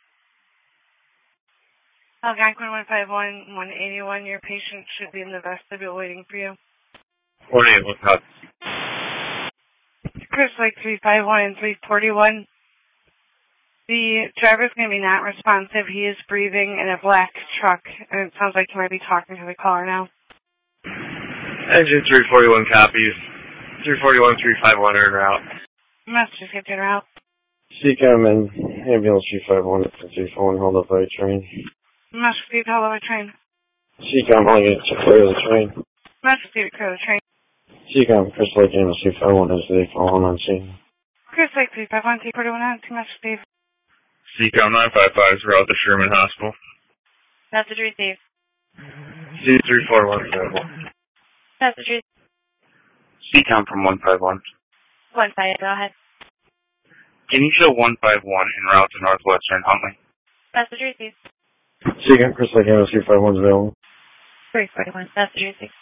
[SPEAKER 17] Algonquin 151, 181, your patient should be in the vestibule waiting for you.
[SPEAKER 8] 48, what's up?
[SPEAKER 17] Chris Lake 351 and 341. The driver's going to be not responsive. He is breathing in a black truck, and it sounds like he might be talking to the caller now.
[SPEAKER 14] Engine 341 copies. 341, 351 are en route.
[SPEAKER 17] Messages get in route.
[SPEAKER 4] Seacom and ambulance 351 at 341, hold up by a train.
[SPEAKER 17] Message to hold up a train.
[SPEAKER 4] Seacom, holding it to clear the train.
[SPEAKER 17] Message to clear the train.
[SPEAKER 4] Seacom, Chris Lake ambulance 351 as they fall on scene.
[SPEAKER 17] Chris Lake 351, 341, message Steve.
[SPEAKER 8] Seacom 955 is route to Sherman Hospital.
[SPEAKER 3] Message received.
[SPEAKER 14] C341 available.
[SPEAKER 3] Message received.
[SPEAKER 18] Seacom from 151.
[SPEAKER 3] 151, go ahead.
[SPEAKER 18] Can you show 151 en route to Northwestern Huntley?
[SPEAKER 3] Message received.
[SPEAKER 4] Seacom, Chris Lake ambulance 351 is available.
[SPEAKER 3] 341, message received.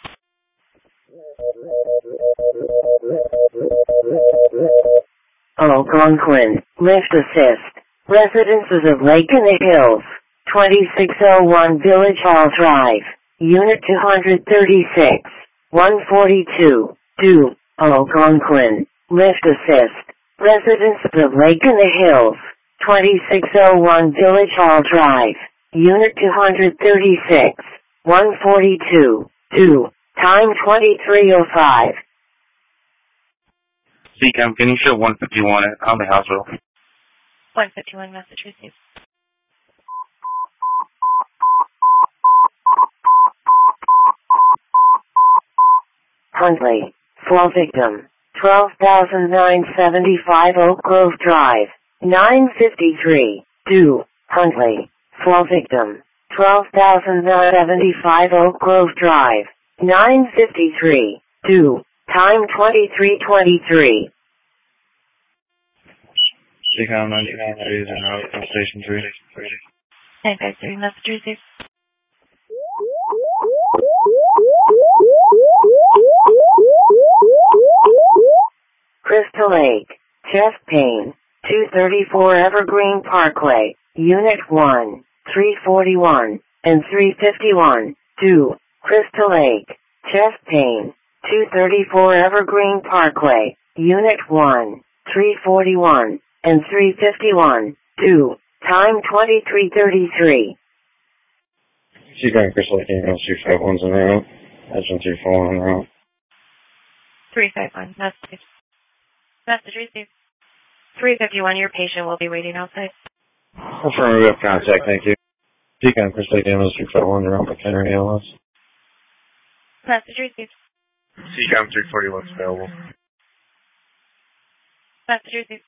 [SPEAKER 1] Algonquin, lift assist. Residences of Lake in the Hills, 2601 Village Hall Drive, Unit 236, 142. 2. Algonquin, lift assist. Residences of Lake in the Hills, 2601 Village Hall Drive, Unit 236, 142. 2. Time 23:05.
[SPEAKER 13] CCOM, can you show 151 at Huntley Hospital?
[SPEAKER 3] 151 message received.
[SPEAKER 1] Huntley. Flow victim. 12,975 Oak Grove Drive. 953. Do. Huntley. Flow victim. 12,975 Oak Grove Drive. 953. Do. Time 23:23.
[SPEAKER 13] CCOM 953 is en route from Station 3.
[SPEAKER 3] 953 message received.
[SPEAKER 1] Crystal Lake. Chest pain. 234 Evergreen Parkway. Unit 1. 341 and 351. Do. Crystal Lake. Chest pain. 234 Evergreen Parkway. Unit 1. 341 and 351. Do. Time 23:33.
[SPEAKER 5] CCOM Crystal Lake Ambulance 351's en route. Engine 341 en route.
[SPEAKER 3] 351 message. Message received. 351, your patient will be waiting outside.
[SPEAKER 5] Affirmative contact, thank you. CCOM Crystal Lake Ambulance 351 en route McHenry Ambulance.
[SPEAKER 3] Message received.
[SPEAKER 11] CCOM 341 is available.
[SPEAKER 3] Message received.